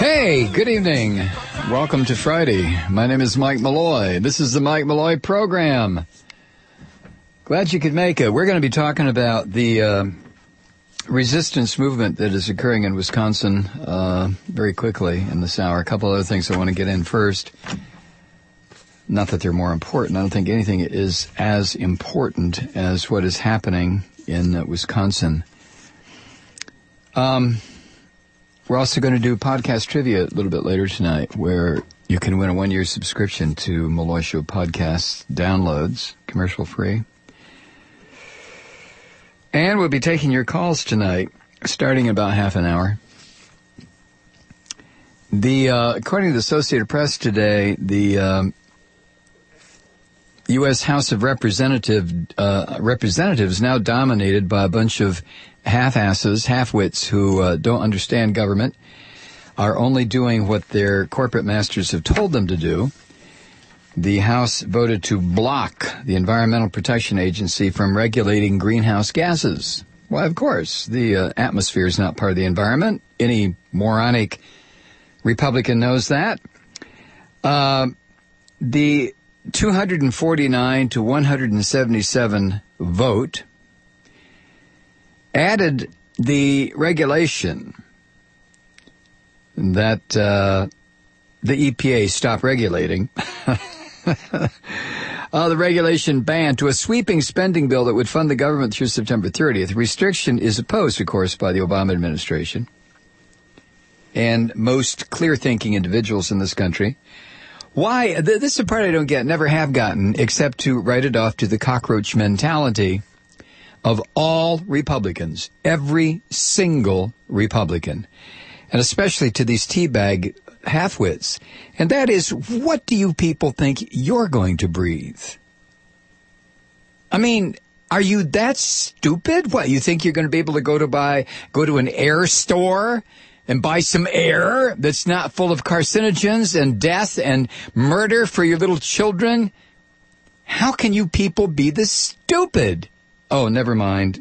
Hey, good evening. Welcome to Friday. My name is Mike Malloy. This is the Mike Malloy program. Glad you could make it. We're going to be talking about the resistance movement that is occurring in Wisconsin very quickly in this hour. A couple other things I want to get in first. Not that they're more important. I don't think anything is as important as what is happening in Wisconsin. We're also going to do podcast trivia a little bit later tonight, where you can win a one-year subscription to Malloy Show podcast downloads, commercial free. And we'll be taking your calls tonight, starting in about half an hour. According to the Associated Press today, the U.S. House of Representatives now dominated by a bunch of half-asses, half-wits who don't understand government, are only doing what their corporate masters have told them to do. The House voted to block the Environmental Protection Agency from regulating greenhouse gases. Well, of course, the atmosphere is not part of the environment. Any moronic Republican knows that. The 249 to 177 vote added the regulation that the EPA stop regulating. The regulation banned to a sweeping spending bill that would fund the government through September 30th. Restriction is opposed, of course, by the Obama administration and most clear-thinking individuals in this country. Why? This is the part I don't get, never have gotten, except to write it off to the cockroach mentality of all Republicans, every single Republican, and especially to these teabag halfwits. And that is, what do you people think you're going to breathe? I mean, are you that stupid? What, you think you're going to be able to go to an air store and buy some air that's not full of carcinogens and death and murder for your little children? How can you people be this stupid? Oh, never mind.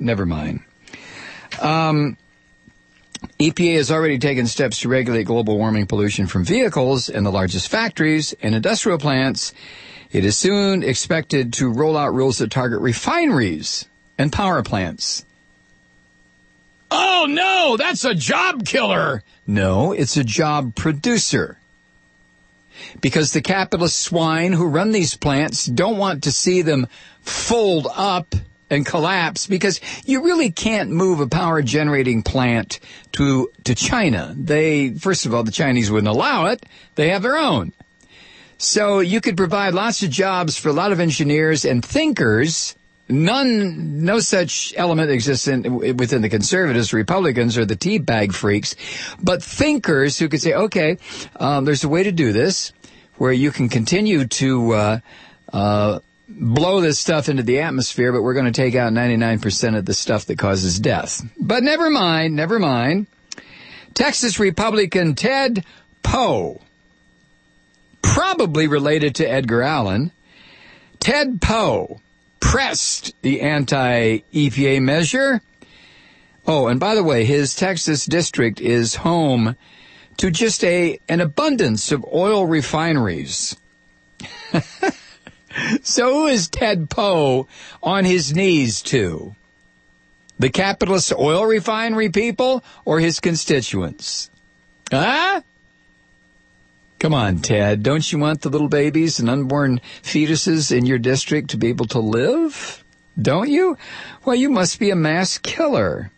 EPA has already taken steps to regulate global warming pollution from vehicles and the largest factories and industrial plants. It is soon expected to roll out rules that target refineries and power plants. Oh, no, that's a job killer. No, it's a job producer. Because the capitalist swine who run these plants don't want to see them fold up and collapse, because you really can't move a power generating plant to China. First of all, the Chinese wouldn't allow it. They have their own. So you could provide lots of jobs for a lot of engineers and thinkers. No such element exists within the conservatives, Republicans, or the teabag freaks, but thinkers who could say, okay, there's a way to do this where you can continue to blow this stuff into the atmosphere, but we're going to take out 99% of the stuff that causes death. But never mind. Texas Republican Ted Poe, probably related to Edgar Allan, Ted Poe pressed the anti-EPA measure. Oh, and by the way, his Texas district is home to just an abundance of oil refineries. So who is Ted Poe on his knees to? The capitalist oil refinery people or his constituents? Huh? Come on, Ted. Don't you want the little babies and unborn fetuses in your district to be able to live? Don't you? Well, you must be a mass killer.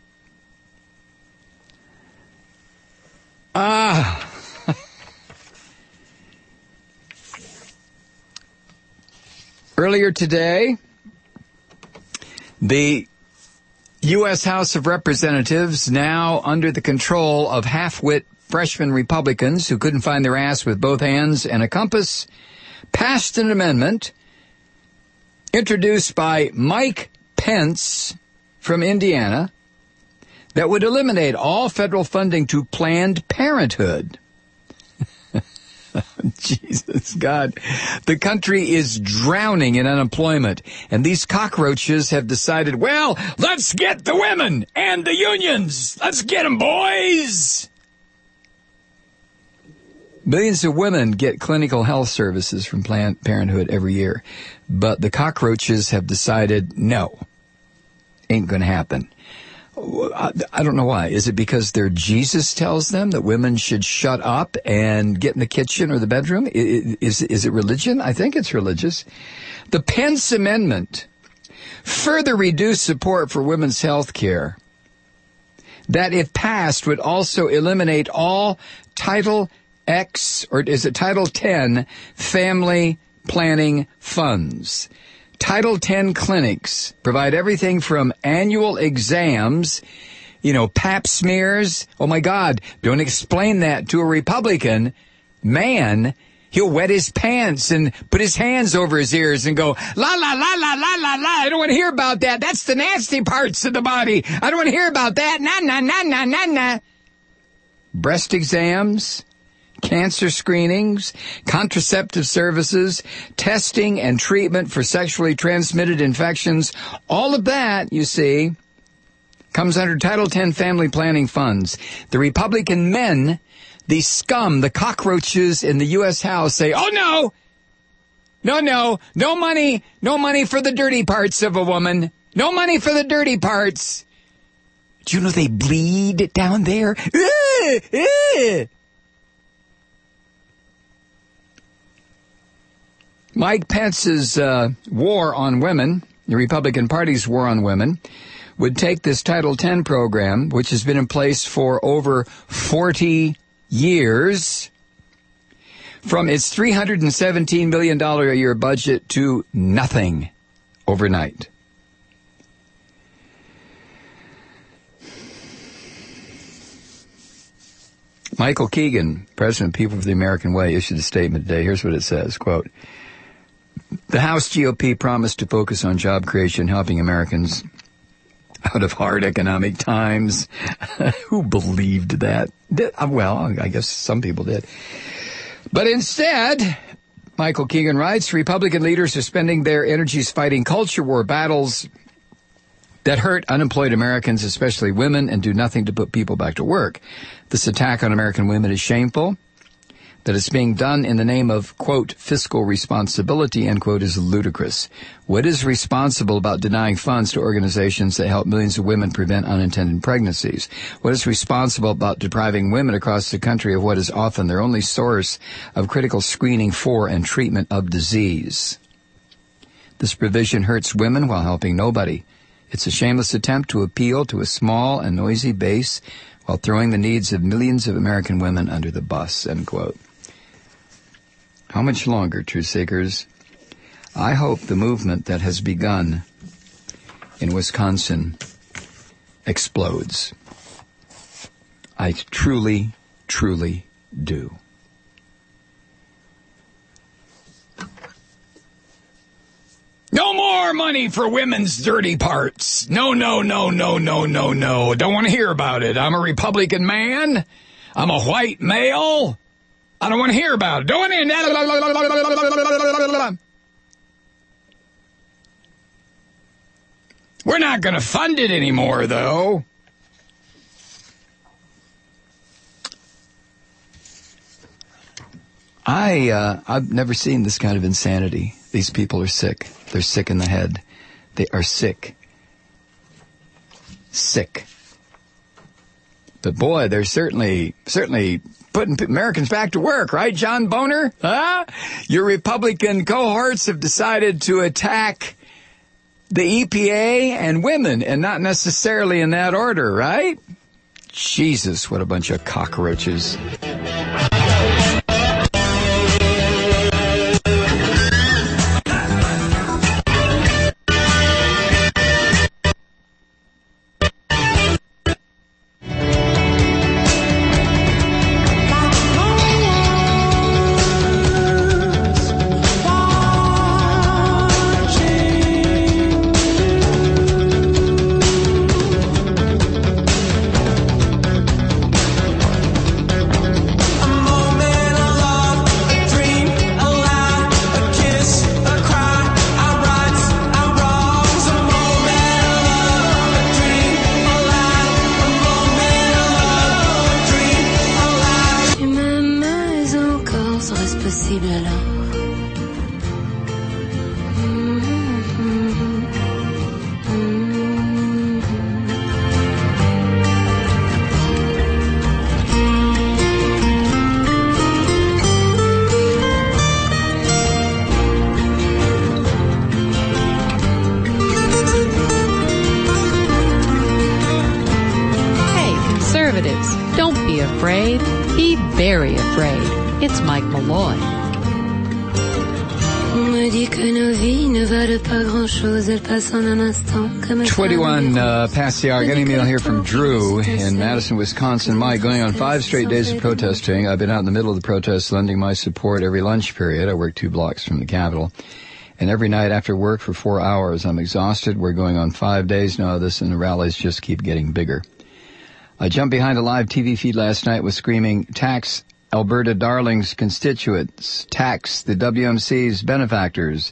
Earlier today, the U.S. House of Representatives, now under the control of half-wit freshman Republicans who couldn't find their ass with both hands and a compass, passed an amendment introduced by Mike Pence from Indiana that would eliminate all federal funding to Planned Parenthood. Jesus, God. The country is drowning in unemployment, and these cockroaches have decided, well, let's get the women and the unions. Let's get them, boys. Millions of women get clinical health services from Planned Parenthood every year, but the cockroaches have decided no, ain't going to happen. I don't know why. Is it because their Jesus tells them that women should shut up and get in the kitchen or the bedroom? Is it religion? I think it's religious. The Pence Amendment further reduced support for women's health care that, if passed, would also eliminate all Title X, or is it Title 10 family planning funds. Title 10 clinics provide everything from annual exams, pap smears. Oh my God, don't explain that to a Republican. Man, he'll wet his pants and put his hands over his ears and go, la, la, la, la, la, la, la. I don't want to hear about that. That's the nasty parts of the body. I don't want to hear about that. Na, na, na, na, na, na. Breast exams, cancer screenings, contraceptive services, testing and treatment for sexually transmitted infections. All of that, you see, comes under Title 10 family planning funds. The Republican men, the scum, the cockroaches in the U.S. House say, oh no, no money for the dirty parts of a woman. No money for the dirty parts. Do you know they bleed down there? Mike Pence's war on women, the Republican Party's war on women, would take this Title X program, which has been in place for over 40 years, from its $317 million a year budget to nothing overnight. Michael Keegan, president of People for the American Way, issued a statement today. Here's what it says, quote, the House GOP promised to focus on job creation, helping Americans out of hard economic times. Who believed that? Well, I guess some people did. But instead, Michael Keegan writes, Republican leaders are spending their energies fighting culture war battles that hurt unemployed Americans, especially women, and do nothing to put people back to work. This attack on American women is shameful. That it's being done in the name of, quote, fiscal responsibility, end quote, is ludicrous. What is responsible about denying funds to organizations that help millions of women prevent unintended pregnancies? What is responsible about depriving women across the country of what is often their only source of critical screening for and treatment of disease? This provision hurts women while helping nobody. It's a shameless attempt to appeal to a small and noisy base while throwing the needs of millions of American women under the bus, end quote. How much longer, truth seekers? I hope the movement that has begun in Wisconsin explodes. I truly, truly do. No more money for women's dirty parts. No. Don't want to hear about it. I'm a Republican man. I'm a white male. I don't want to hear about it. Don't want to. We're not going to fund it anymore, though. I've never seen this kind of insanity. These people are sick. They're sick in the head. They are sick. Sick. But boy, they're certainly putting Americans back to work, right, John Boner? Huh? Your Republican cohorts have decided to attack the EPA and women, and not necessarily in that order, right? Jesus, what a bunch of cockroaches. conservatives. Don't be afraid. Be very afraid. It's Mike Malloy. 21 past the hour. Getting an email here from Drew in Madison, Wisconsin. Mike, going on 5 straight days of protesting. I've been out in the middle of the protest lending my support every lunch period. I work 2 blocks from the Capitol. And every night after work for 4 hours, I'm exhausted. We're going on 5 days now of this, and the rallies just keep getting bigger. I jumped behind a live TV feed last night with screaming, tax Alberta Darling's constituents, tax the WMC's benefactors.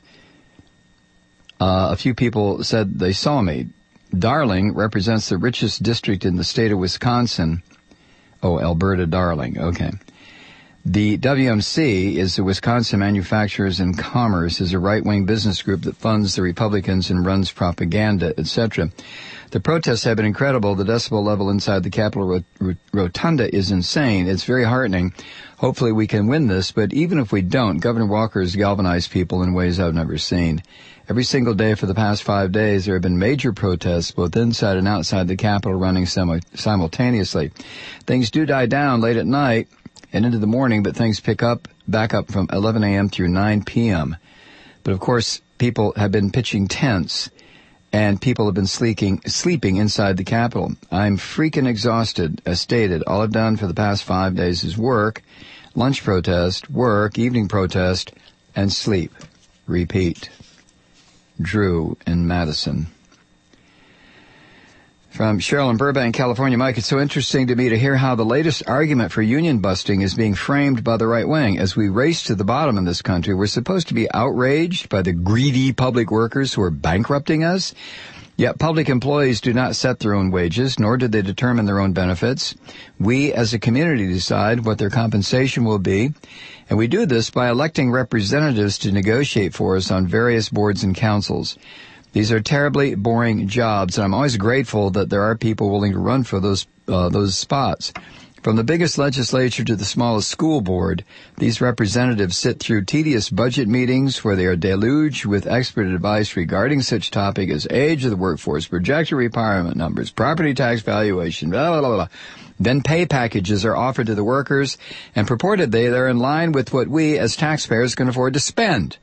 A few people said they saw me. Darling represents the richest district in the state of Wisconsin. Oh, Alberta Darling, okay. The WMC is the Wisconsin Manufacturers and Commerce, is a right-wing business group that funds the Republicans and runs propaganda, etc. The protests have been incredible. The decibel level inside the Capitol Rotunda is insane. It's very heartening. Hopefully we can win this, but even if we don't, Governor Walker has galvanized people in ways I've never seen. Every single day for the past 5 days, there have been major protests, both inside and outside the Capitol, running simultaneously. Things do die down late at night and into the morning, but things pick up back up from 11 a.m. through 9 p.m. But of course, people have been pitching tents, and people have been sleeping inside the Capitol. I'm freaking exhausted. As stated, all I've done for the past 5 days is work, lunch protest, work, evening protest, and sleep. Repeat. Drew in Madison. From Cheryl in Burbank, California. Mike, it's so interesting to me to hear how the latest argument for union busting is being framed by the right wing. As we race to the bottom in this country, we're supposed to be outraged by the greedy public workers who are bankrupting us. Yet public employees do not set their own wages, nor do they determine their own benefits. We as a community decide what their compensation will be, and we do this by electing representatives to negotiate for us on various boards and councils. These are terribly boring jobs, and I'm always grateful that there are people willing to run for those spots. From the biggest legislature to the smallest school board, these representatives sit through tedious budget meetings where they are deluged with expert advice regarding such topic as age of the workforce, projected retirement numbers, property tax valuation, blah, blah, blah, blah. Then pay packages are offered to the workers, and purportedly they're in line with what we as taxpayers can afford to spend.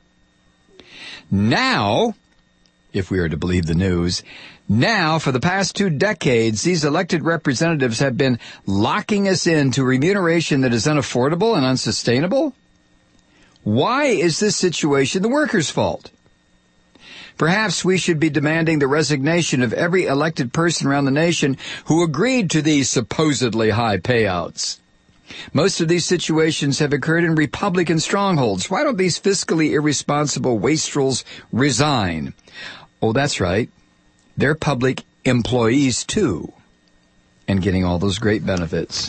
Now, if we are to believe the news, now, for the past 2 decades, these elected representatives have been locking us into remuneration that is unaffordable and unsustainable. Why is this situation the workers' fault? Perhaps we should be demanding the resignation of every elected person around the nation who agreed to these supposedly high payouts. Most of these situations have occurred in Republican strongholds. Why don't these fiscally irresponsible wastrels resign? Oh, that's right. They're public employees too, and getting all those great benefits.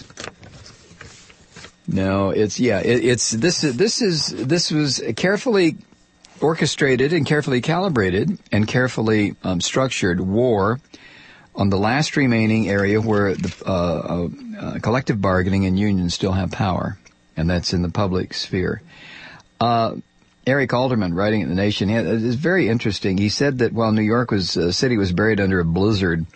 No, this was carefully orchestrated and carefully calibrated and carefully structured war on the last remaining area where the collective bargaining and unions still have power, and that's in the public sphere. Eric Alderman, writing in The Nation, is very interesting. He said that while New York city was buried under a blizzard,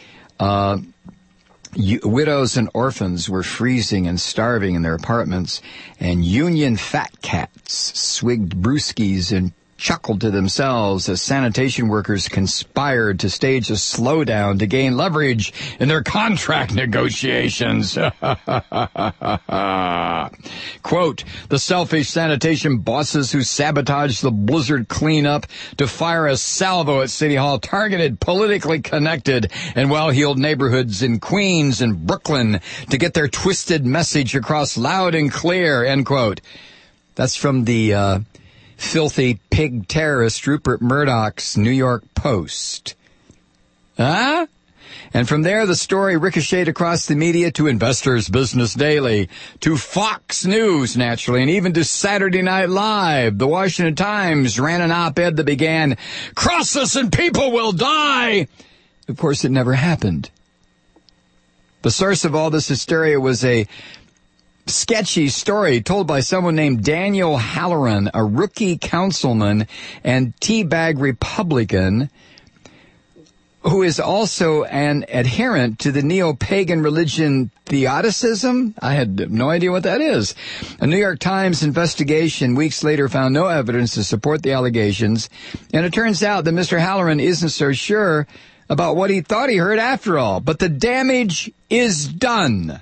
widows and orphans were freezing and starving in their apartments, and union fat cats swigged brewskis and chuckled to themselves as sanitation workers conspired to stage a slowdown to gain leverage in their contract negotiations. Quote, the selfish sanitation bosses who sabotaged the blizzard cleanup to fire a salvo at City Hall targeted politically connected and well-heeled neighborhoods in Queens and Brooklyn to get their twisted message across loud and clear, end quote. That's from the filthy pig terrorist Rupert Murdoch's New York Post. Huh? And from there, the story ricocheted across the media to Investors Business Daily, to Fox News, naturally, and even to Saturday Night Live. The Washington Times ran an op-ed that began, "Cross us and people will die!" Of course, it never happened. The source of all this hysteria was a sketchy story told by someone named Daniel Halloran, a rookie councilman and teabag Republican who is also an adherent to the neo-pagan religion theodicism. I had no idea what that is. A New York Times investigation weeks later found no evidence to support the allegations, and it turns out that Mr. Halloran isn't so sure about what he thought he heard after all. But the damage is done.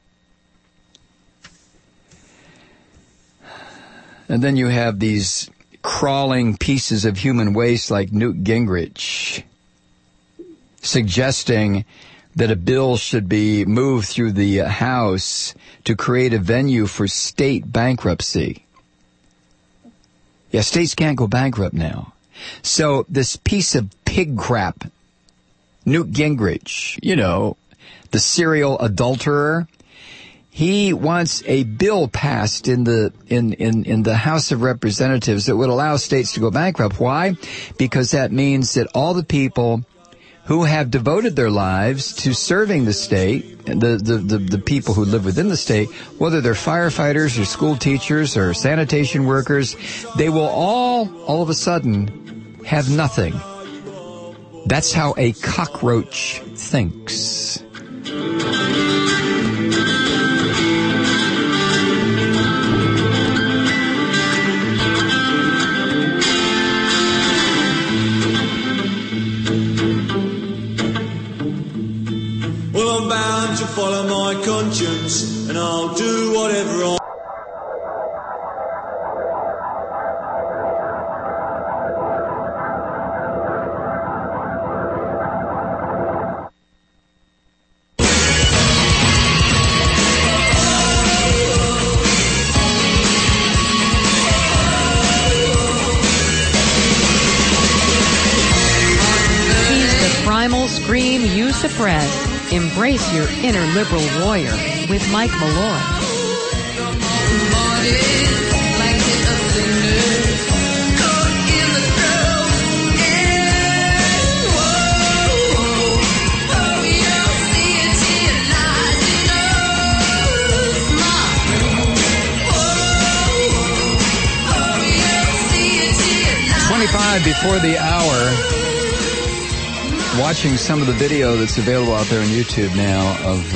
And then you have these crawling pieces of human waste like Newt Gingrich suggesting that a bill should be moved through the House to create a venue for state bankruptcy. Yeah, states can't go bankrupt now. So this piece of pig crap, Newt Gingrich, you know, the serial adulterer, he wants a bill passed in the House of Representatives that would allow states to go bankrupt. Why? Because that means that all the people who have devoted their lives to serving the state, the people who live within the state, whether they're firefighters or school teachers or sanitation workers, they will all of a sudden have nothing. That's how a cockroach thinks. Well, I'm bound to follow my conscience, and I'll do whatever I... Primal scream you suppress. Embrace your inner liberal warrior with Mike Malloy. Before the hour, watching some of the video that's available out there on YouTube now of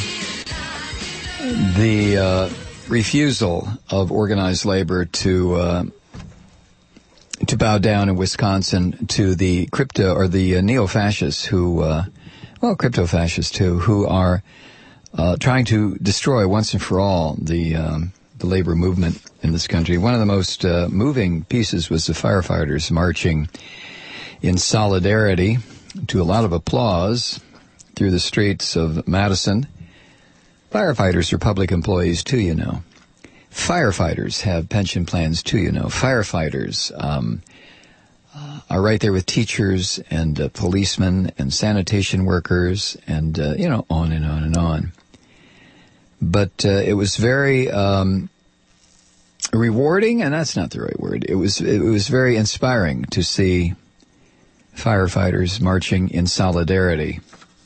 the refusal of organized labor to bow down in Wisconsin to the crypto or the neo-fascists who, crypto-fascists too, who are trying to destroy once and for all the labor movement in this country. One of the most moving pieces was the firefighters marching in solidarity to a lot of applause through the streets of Madison. Firefighters are public employees too, you know. Firefighters have pension plans too, you know. Firefighters are right there with teachers and policemen and sanitation workers and, on and on and on. But it was very rewarding, and that's not the right word. It was very inspiring to see firefighters marching in solidarity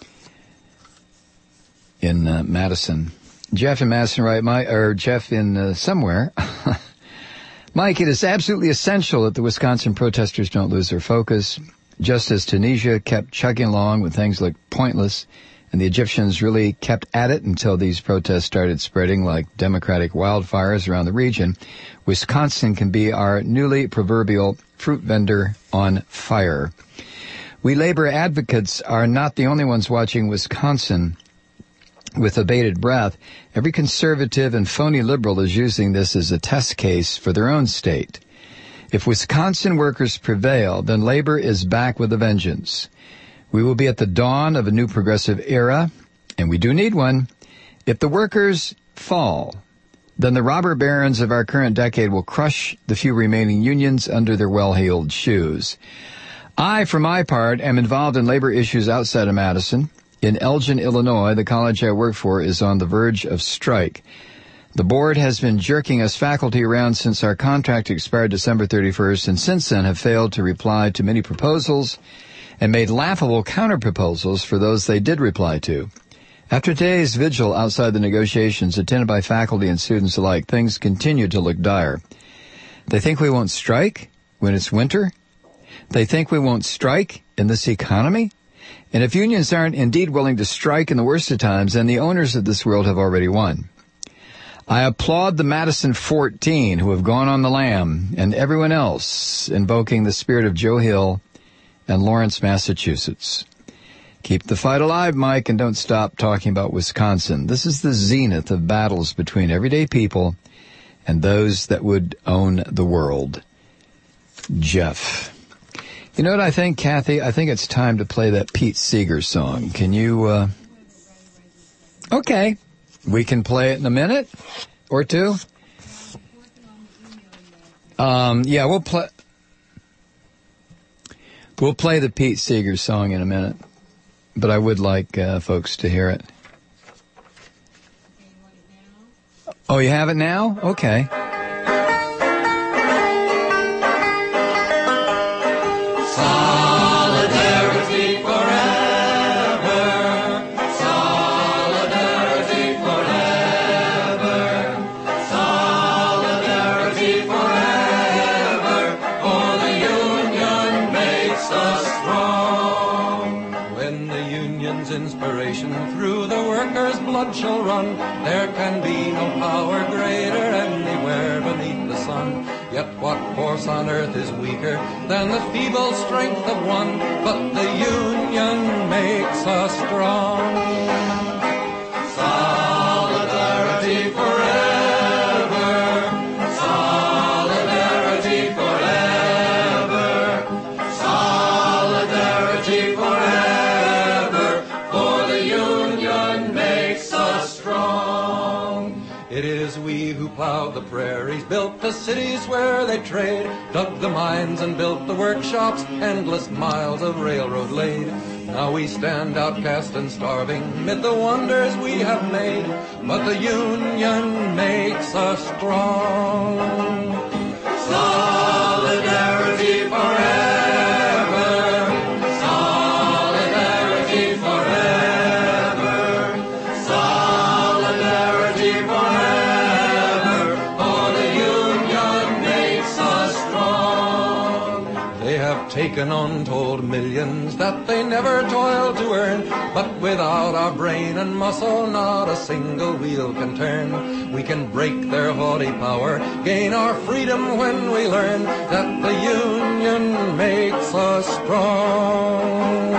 in Madison. Jeff in Madison, right? Jeff in somewhere. Mike, it is absolutely essential that the Wisconsin protesters don't lose their focus. Just as Tunisia kept chugging along when things looked pointless, and the Egyptians really kept at it until these protests started spreading like democratic wildfires around the region, Wisconsin can be our newly proverbial fruit vendor on fire. We labor advocates are not the only ones watching Wisconsin with a bated breath. Every conservative and phony liberal is using this as a test case for their own state. If Wisconsin workers prevail, then labor is back with a vengeance. We will be at the dawn of a new progressive era, and we do need one. If the workers fall, then the robber barons of our current decade will crush the few remaining unions under their well-heeled shoes. I, for my part, am involved in labor issues outside of Madison. In Elgin, Illinois, the college I work for is on the verge of strike. The board has been jerking us faculty around since our contract expired December 31st, and since then have failed to reply to many proposals and made laughable counter-proposals for those they did reply to. After today's vigil outside the negotiations attended by faculty and students alike, things continue to look dire. They think we won't strike when it's winter. They think we won't strike in this economy. And if unions aren't indeed willing to strike in the worst of times, then the owners of this world have already won. I applaud the Madison 14 who have gone on the lam and everyone else invoking the spirit of Joe Hill and Lawrence, Massachusetts. Keep the fight alive, Mike, and don't stop talking about Wisconsin. This is the zenith of battles between everyday people and those that would own the world. Jeff. You know what I think, Kathy? I think it's time to play that Pete Seeger song. Can you, Okay. We can play it in a minute or two. Yeah, we'll play the Pete Seeger song in a minute. But I would like folks to hear it. Oh, you have it now? Okay. Solidarity forever. Solidarity forever. Solidarity forever. For the union makes us strong. When the union's inspiration through the workers' blood shall run, there can be no power greater anywhere beneath the sun. Yet what force on earth is weaker than the feeble strength of one? But the union makes us strong. Solidarity forever. Solidarity forever. Solidarity forever. For the union makes us strong. It is we who plowed the prairies, built the cities where they trade, dug the mines and built the workshops, endless miles of railroad laid. Now we stand outcast and starving mid the wonders we have made, but the union makes us strong. Solidarity forever. Solidarity forever. Solidarity forever. For the union makes us strong. They have taken untold millions that they never toiled to earn, but without our brain and muscle not a single wheel can turn. We can break their haughty power, gain our freedom when we learn that the union makes us strong.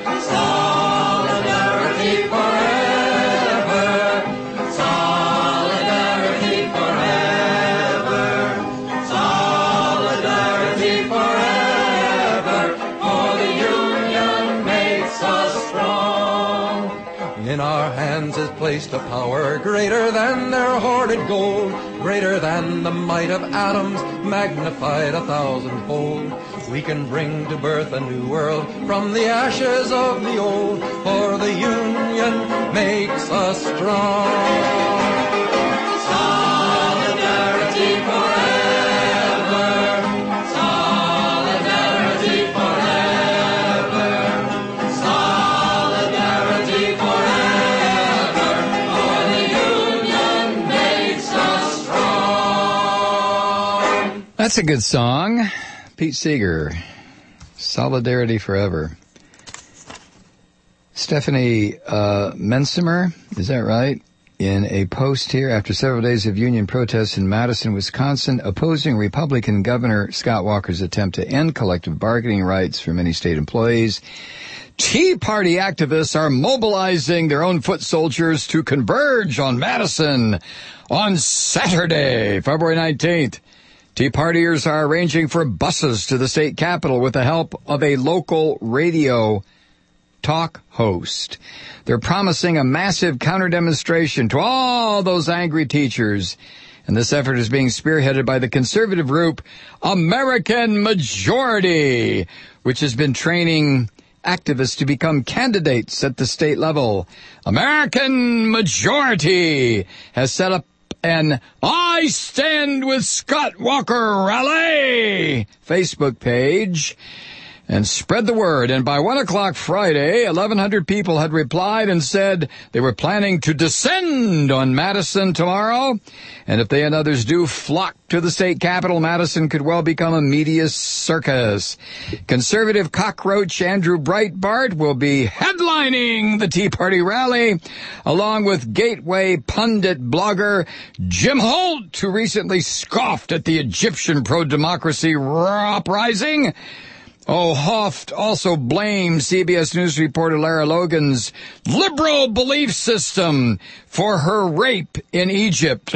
Solidarity forever. Solidarity forever. Solidarity forever. For the union makes us strong. In our hands is placed a power greater than their hoarded gold, greater than the might of atoms, magnified 1,000-fold. We can bring to birth a new world from the ashes of the old, for the union makes us strong. Solidarity forever. Solidarity forever. Solidarity forever. For the union makes us strong. That's a good song. Pete Seeger, Solidarity Forever. Stephanie Mensimer, is that right? In a post here, after several days of union protests in Madison, Wisconsin, opposing Republican Governor Scott Walker's attempt to end collective bargaining rights for many state employees, Tea Party activists are mobilizing their own foot soldiers to converge on Madison on Saturday, February 19th. Tea Partiers are arranging for buses to the state capitol with the help of a local radio talk host. They're promising a massive counter-demonstration to all those angry teachers. And this effort is being spearheaded by the conservative group American Majority, which has been training activists to become candidates at the state level. American Majority has set up an I Stand with Scott Walker rally Facebook page. and spread the word. And by 1 o'clock Friday, 1,100 people had replied and said they were planning to descend on Madison tomorrow. And if they and others do flock to the state capitol, Madison could well become a media circus. Conservative cockroach Andrew Breitbart will be headlining the Tea Party rally, along with gateway pundit blogger Jim Holt, who recently scoffed at the Egyptian pro-democracy uprising. Oh, Hoft also blamed CBS News reporter Lara Logan's liberal belief system for her rape in Egypt.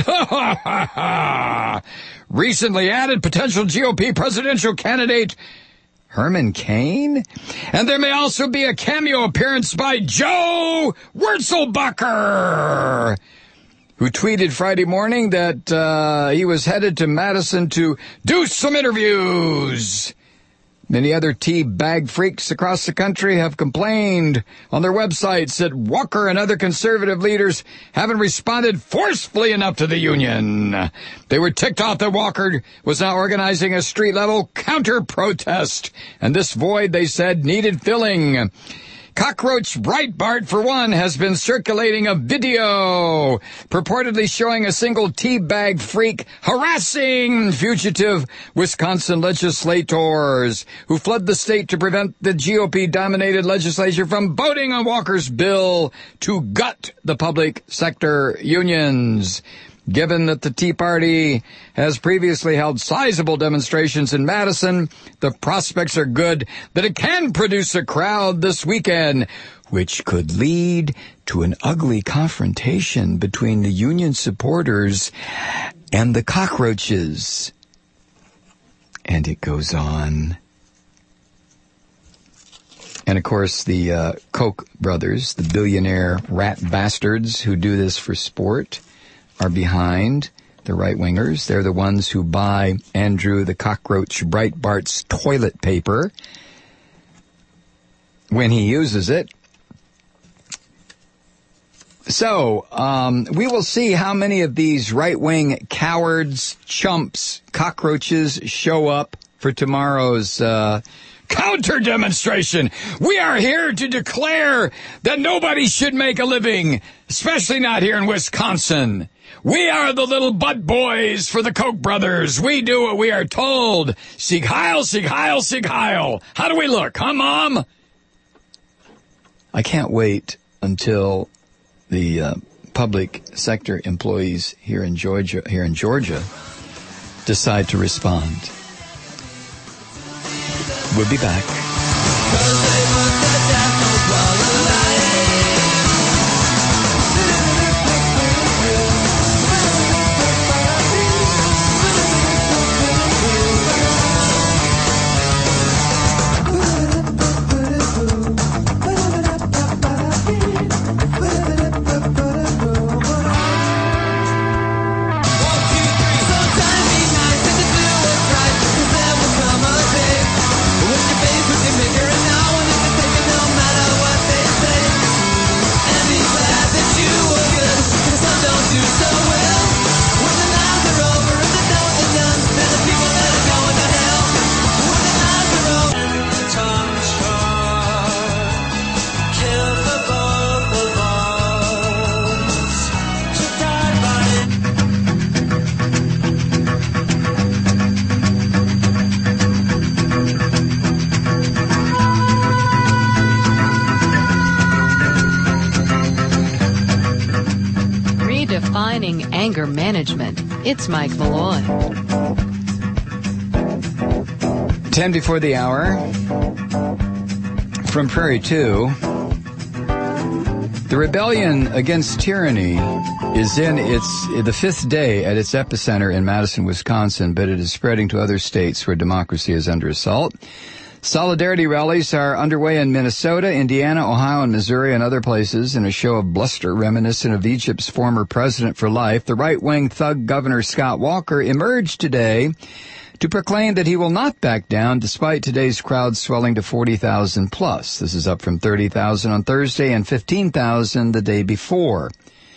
Recently added potential GOP presidential candidate Herman Cain. And there may also be a cameo appearance by Joe Wurzelbacher, who tweeted Friday morning that he was headed to Madison to do some interviews. Many other tea bag freaks across the country have complained on their websites that Walker and other conservative leaders haven't responded forcefully enough to the union. They were ticked off that Walker was now organizing a street-level counter-protest, and this void, they said, needed filling. Cockroach Breitbart, for one, has been circulating a video purportedly showing a single teabag freak harassing fugitive Wisconsin legislators who fled the state to prevent the GOP-dominated legislature from voting on Walker's bill to gut the public sector unions. Given that the Tea Party has previously held sizable demonstrations in Madison, the prospects are good that it can produce a crowd this weekend, which could lead to an ugly confrontation between the union supporters and the cockroaches. And it goes on. And, of course, the Koch brothers, the billionaire rat bastards who do this for sport, are behind the right-wingers. They're the ones who buy Andrew the Cockroach Breitbart's toilet paper when he uses it. So, we will see how many of these right-wing cowards, chumps, cockroaches show up for tomorrow's counter-demonstration. We are here to declare that nobody should make a living, especially not here in Wisconsin. We are the little butt boys for the Koch brothers. We do what we are told. Sieg Heil, Sieg Heil, Sieg Heil. How do we look, huh, Mom? I can't wait until the public sector employees here in Georgia decide to respond. We'll be back. Anger management. It's Mike Malloy. 10 before the hour. From Prairie 2. The rebellion against tyranny is in the fifth day at its epicenter in Madison, Wisconsin, but it is spreading to other states where democracy is under assault. Solidarity rallies are underway in Minnesota, Indiana, Ohio, and Missouri, and other places in a show of bluster reminiscent of Egypt's former president for life. The right-wing thug Governor Scott Walker emerged today to proclaim that he will not back down despite today's crowd swelling to 40,000 plus. This is up from 30,000 on Thursday and 15,000 the day before.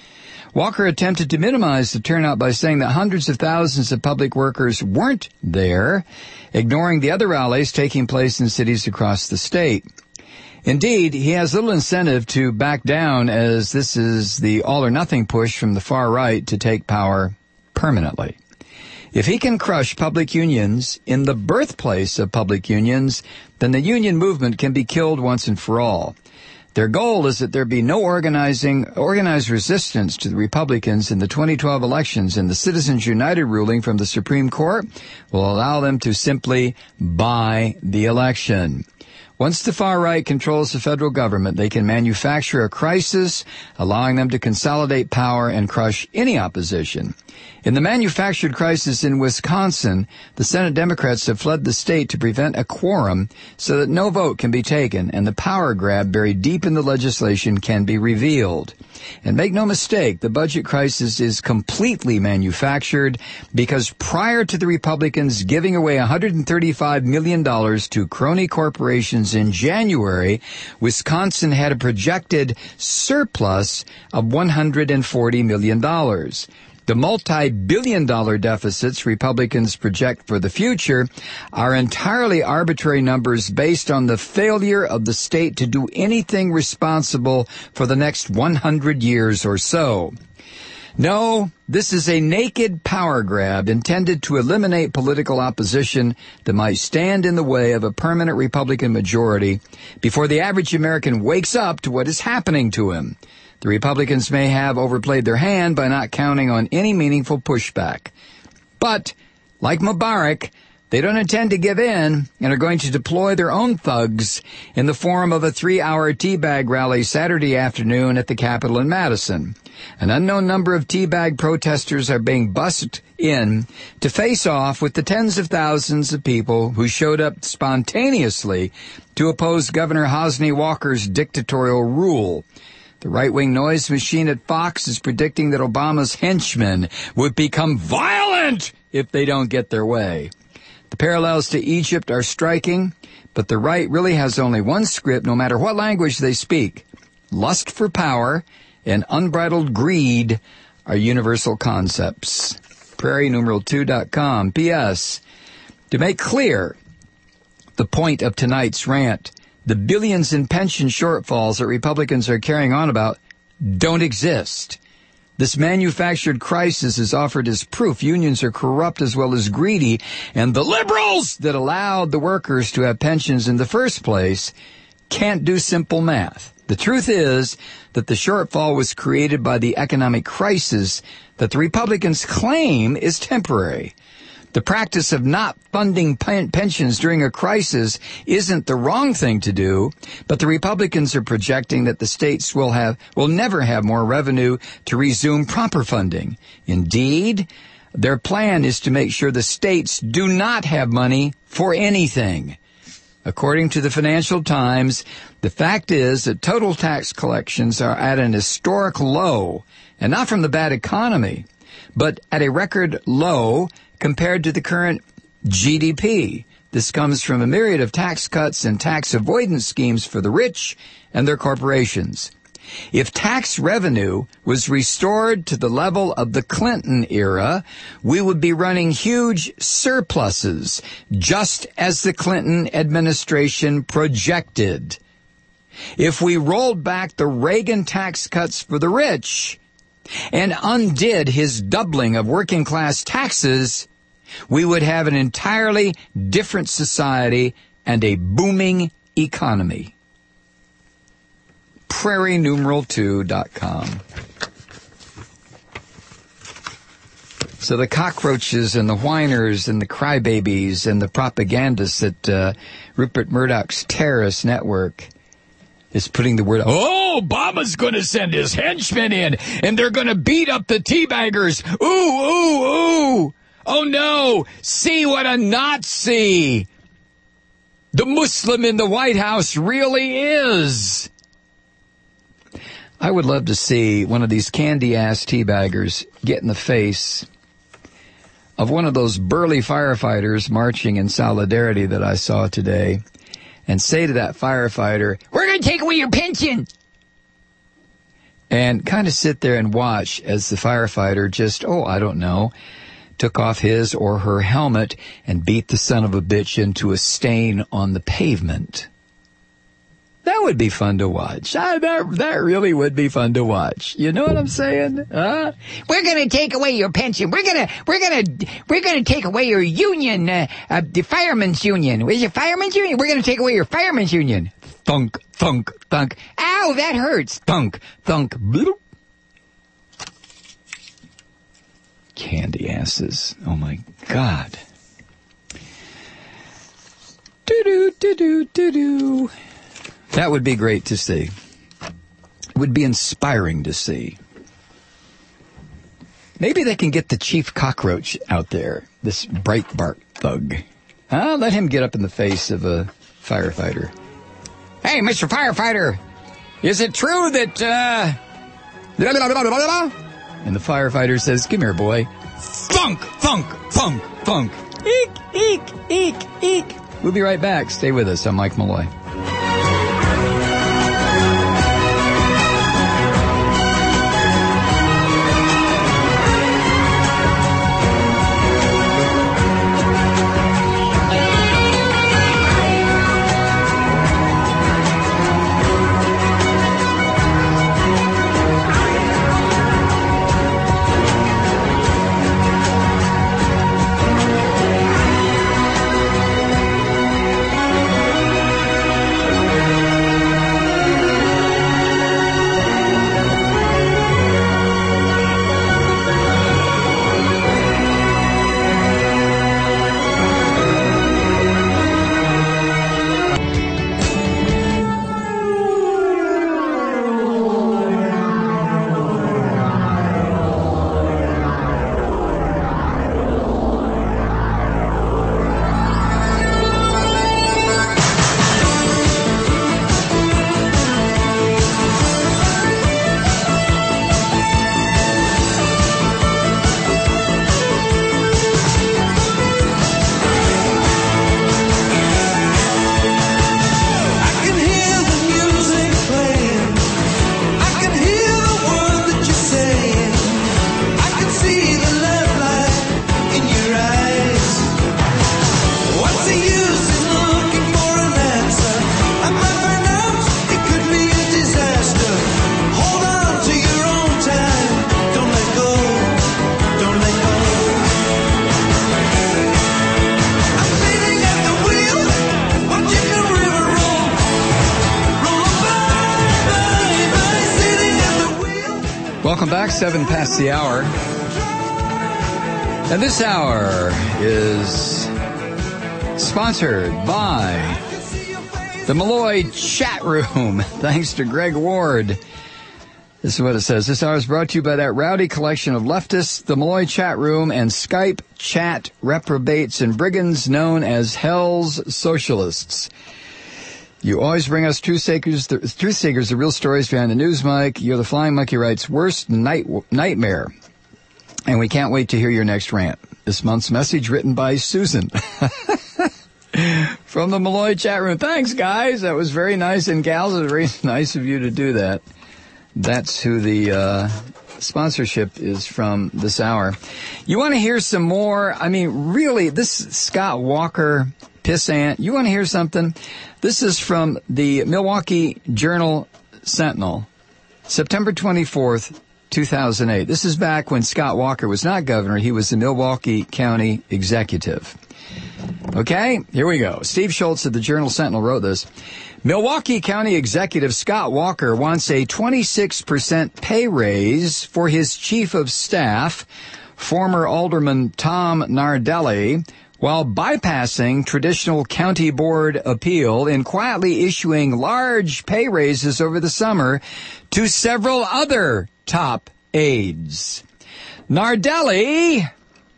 Walker attempted to minimize the turnout by saying that hundreds of thousands of public workers weren't there, ignoring the other rallies taking place in cities across the state. Indeed, he has little incentive to back down, as this is the all-or-nothing push from the far right to take power permanently. If he can crush public unions in the birthplace of public unions, then the union movement can be killed once and for all. Their goal is that there be no organized resistance to the Republicans in the 2012 elections, and the Citizens United ruling from the Supreme Court will allow them to simply buy the election. Once the far right controls the federal government, they can manufacture a crisis, allowing them to consolidate power and crush any opposition. In the manufactured crisis in Wisconsin, the Senate Democrats have fled the state to prevent a quorum so that no vote can be taken and the power grab buried deep in the legislation can be revealed. And make no mistake, the budget crisis is completely manufactured because prior to the Republicans giving away $135 million to crony corporations in January, Wisconsin had a projected surplus of $140 million. The multi-billion-dollar deficits Republicans project for the future are entirely arbitrary numbers based on the failure of the state to do anything responsible for the next 100 years or so. No, this is a naked power grab intended to eliminate political opposition that might stand in the way of a permanent Republican majority before the average American wakes up to what is happening to him. The Republicans may have overplayed their hand by not counting on any meaningful pushback. But, like Mubarak, they don't intend to give in and are going to deploy their own thugs in the form of a 3-hour teabag rally Saturday afternoon at the Capitol in Madison. An unknown number of teabag protesters are being bussed in to face off with the tens of thousands of people who showed up spontaneously to oppose Governor Hosni Walker's dictatorial rule. The right-wing noise machine at Fox is predicting that Obama's henchmen would become violent if they don't get their way. The parallels to Egypt are striking, but the right really has only one script no matter what language they speak. Lust for power and unbridled greed are universal concepts. PrairieNumeral2.com. P.S. To make clear the point of tonight's rant, the billions in pension shortfalls that Republicans are carrying on about don't exist. This manufactured crisis is offered as proof unions are corrupt as well as greedy, and the liberals that allowed the workers to have pensions in the first place can't do simple math. The truth is that the shortfall was created by the economic crisis that the Republicans claim is temporary. The practice of not funding pensions during a crisis isn't the wrong thing to do, but the Republicans are projecting that the states will never have more revenue to resume proper funding. Indeed, their plan is to make sure the states do not have money for anything. According to the Financial Times, the fact is that total tax collections are at an historic low, and not from the bad economy, but at a record low compared to the current GDP. This comes from a myriad of tax cuts and tax avoidance schemes for the rich and their corporations. If tax revenue was restored to the level of the Clinton era, we would be running huge surpluses, just as the Clinton administration projected. If we rolled back the Reagan tax cuts for the rich and undid his doubling of working-class taxes, we would have an entirely different society and a booming economy. PrairieNumeral2.com. So the cockroaches and the whiners and the crybabies and the propagandists at Rupert Murdoch's terrorist network is putting the word, oh, Obama's going to send his henchmen in, and they're going to beat up the teabaggers. Ooh, ooh, ooh. Oh, no. See what a Nazi the Muslim in the White House really is. I would love to see one of these candy-ass teabaggers get in the face of one of those burly firefighters marching in solidarity that I saw today and say to that firefighter, we're going to take away your pension. and kind of sit there and watch as the firefighter just, took off his or her helmet and beat the son of a bitch into a stain on the pavement. That would be fun to watch. That really would be fun to watch. You know what I'm saying? We're gonna take away your pension. We're gonna take away your union, the firemen's union. Is it firemen's union? We're gonna take away your firemen's union. Thunk, thunk, thunk. Ow, that hurts. Thunk, thunk, bloop. Candy asses. Oh my God. Doo-doo, doo-doo, doo-doo. That would be great to see. It would be inspiring to see. Maybe they can get the chief cockroach out there, this Breitbart thug. Let him get up in the face of a firefighter. Hey, Mr. Firefighter, is it true that, blah, blah, blah, blah, blah? And the firefighter says, come here, boy. Thunk, thunk, thunk, thunk. Eek, eek, eek, eek. We'll be right back. Stay with us. I'm Mike Malloy. Welcome back, 7 past the hour. And this hour is sponsored by the Malloy Chat Room. Thanks to Greg Ward. This is what it says. This hour is brought to you by that rowdy collection of leftists, the Malloy Chat Room, and Skype chat reprobates and brigands known as Hell's Socialists. You always bring us Truth Seekers, the real stories behind the news, Mike. You're the Flying Monkey Wright's worst nightmare. And we can't wait to hear your next rant. This month's message written by Susan. From the Malloy Chat Room. Thanks, guys. That was very nice. And gals, it was very nice of you to do that. That's who the sponsorship is from this hour. You want to hear some more? I mean, really, this Scott Walker pissant. You want to hear something? This is from the Milwaukee Journal-Sentinel, September 24th, 2008. This is back when Scott Walker was not governor. He was the Milwaukee County executive. Okay, here we go. Steve Schultz of the Journal-Sentinel wrote this. Milwaukee County Executive Scott Walker wants a 26% pay raise for his chief of staff, former Alderman Tom Nardelli, while bypassing traditional county board appeal and quietly issuing large pay raises over the summer to several other top aides. Nardelli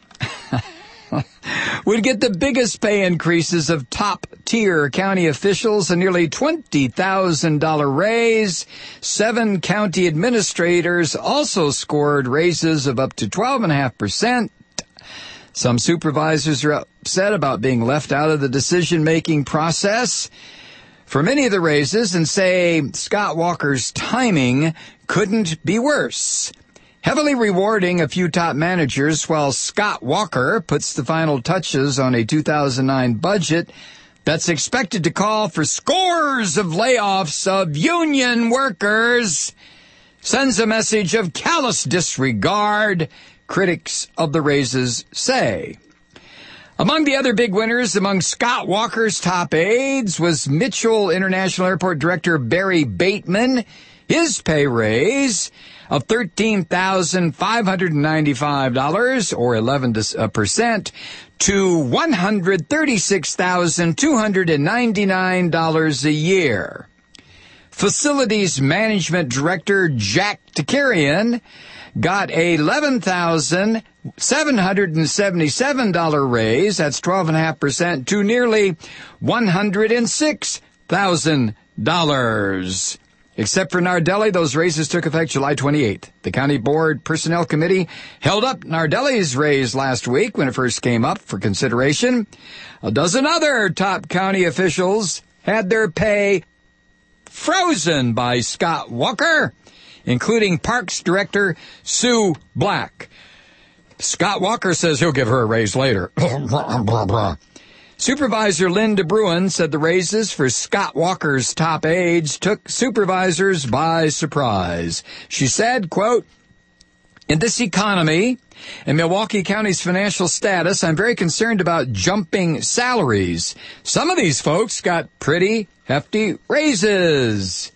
would get the biggest pay increases of top-tier county officials, a nearly $20,000 raise. 7 county administrators also scored raises of up to 12.5%. Some supervisors are upset about being left out of the decision-making process for many of the raises and say Scott Walker's timing couldn't be worse. Heavily rewarding a few top managers while Scott Walker puts the final touches on a 2009 budget that's expected to call for scores of layoffs of union workers, sends a message of callous disregard, critics of the raises say. Among the other big winners among Scott Walker's top aides was Mitchell International Airport Director Barry Bateman. His pay raise of $13,595, or 11% to $136,299 a year. Facilities Management Director Jack Takarian got a $11,777 raise, that's 12.5%, to nearly $106,000. Except for Nardelli, those raises took effect July 28th. The County Board Personnel Committee held up Nardelli's raise last week when it first came up for consideration. A dozen other top county officials had their pay frozen by Scott Walker, including Parks Director Sue Black. Scott Walker says he'll give her a raise later. Supervisor Linda Bruin said the raises for Scott Walker's top aides took supervisors by surprise. She said, quote, "In this economy and Milwaukee County's financial status, I'm very concerned about jumping salaries. Some of these folks got pretty hefty raises."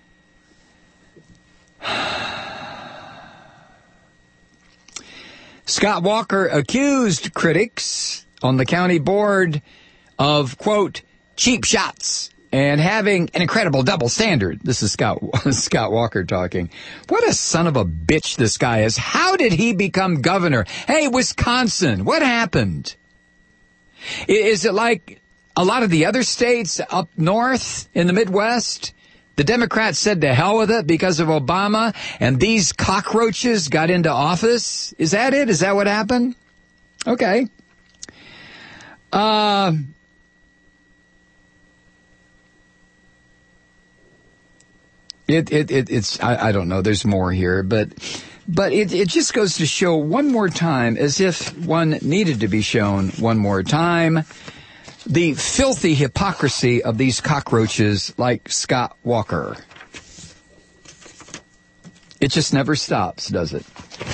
Scott Walker accused critics on the county board of, quote, cheap shots and having an incredible double standard. This is Scott Walker talking. What a son of a bitch this guy is. How did he become governor? Hey, Wisconsin, what happened? Is it like a lot of the other states up north in the Midwest? The Democrats said to hell with it because of Obama, and these cockroaches got into office? Is that it? Is that what happened? Okay. It's I don't know. There's more here, but it just goes to show one more time, as if one needed to be shown one more time, the filthy hypocrisy of these cockroaches like Scott Walker. It just never stops, does it?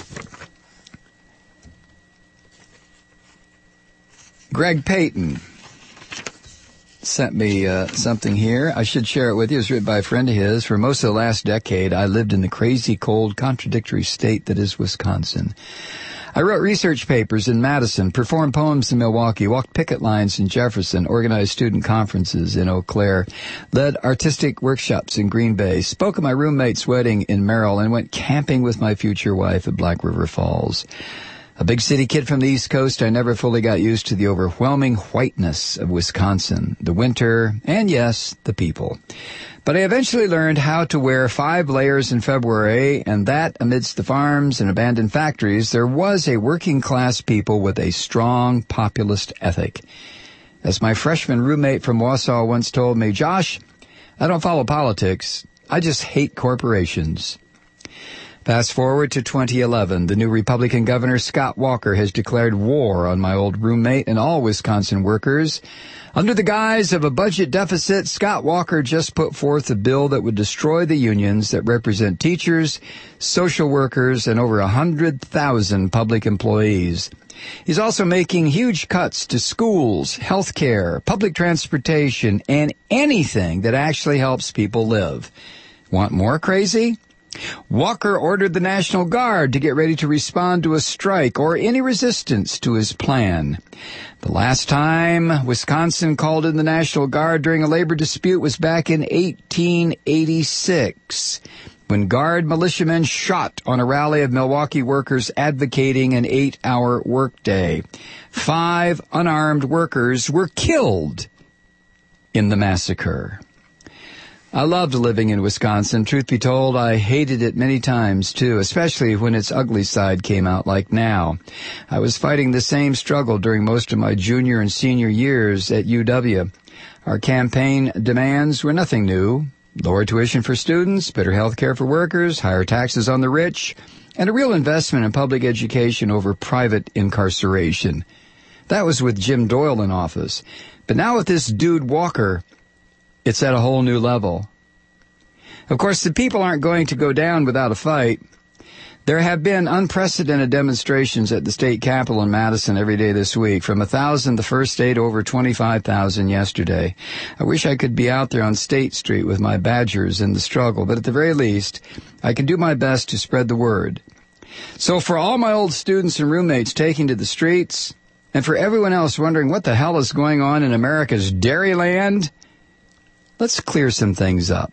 Greg Payton sent me something here. I should share it with you. It was written by a friend of his. For most of the last decade, I lived in the crazy, cold, contradictory state that is Wisconsin. I wrote research papers in Madison, performed poems in Milwaukee, walked picket lines in Jefferson, organized student conferences in Eau Claire, led artistic workshops in Green Bay, spoke at my roommate's wedding in Merrill, and went camping with my future wife at Black River Falls. A big city kid from the East Coast, I never fully got used to the overwhelming whiteness of Wisconsin, the winter, and yes, the people. But I eventually learned how to wear 5 layers in February, and that amidst the farms and abandoned factories, there was a working class people with a strong populist ethic. As my freshman roommate from Wausau once told me, "Josh, I don't follow politics. I just hate corporations." Fast forward to 2011. The new Republican governor, Scott Walker, has declared war on my old roommate and all Wisconsin workers. Under the guise of a budget deficit, Scott Walker just put forth a bill that would destroy the unions that represent teachers, social workers, and over 100,000 public employees. He's also making huge cuts to schools, health care, public transportation, and anything that actually helps people live. Want more crazy? Walker ordered the National Guard to get ready to respond to a strike or any resistance to his plan. The last time Wisconsin called in the National Guard during a labor dispute was back in 1886, when Guard militiamen shot on a rally of Milwaukee workers advocating an 8-hour workday. 5 unarmed workers were killed in the massacre. I loved living in Wisconsin. Truth be told, I hated it many times, too, especially when its ugly side came out like now. I was fighting the same struggle during most of my junior and senior years at UW. Our campaign demands were nothing new. lower tuition for students, better health care for workers, higher taxes on the rich, and a real investment in public education over private incarceration. That was with Jim Doyle in office. But now with this dude Walker, it's at a whole new level. Of course, the people aren't going to go down without a fight. There have been unprecedented demonstrations at the state capitol in Madison every day this week, from 1,000 the first day to over 25,000 yesterday. I wish I could be out there on State Street with my badgers in the struggle, but at the very least, I can do my best to spread the word. So for all my old students and roommates taking to the streets, and for everyone else wondering what the hell is going on in America's Dairyland, let's clear some things up.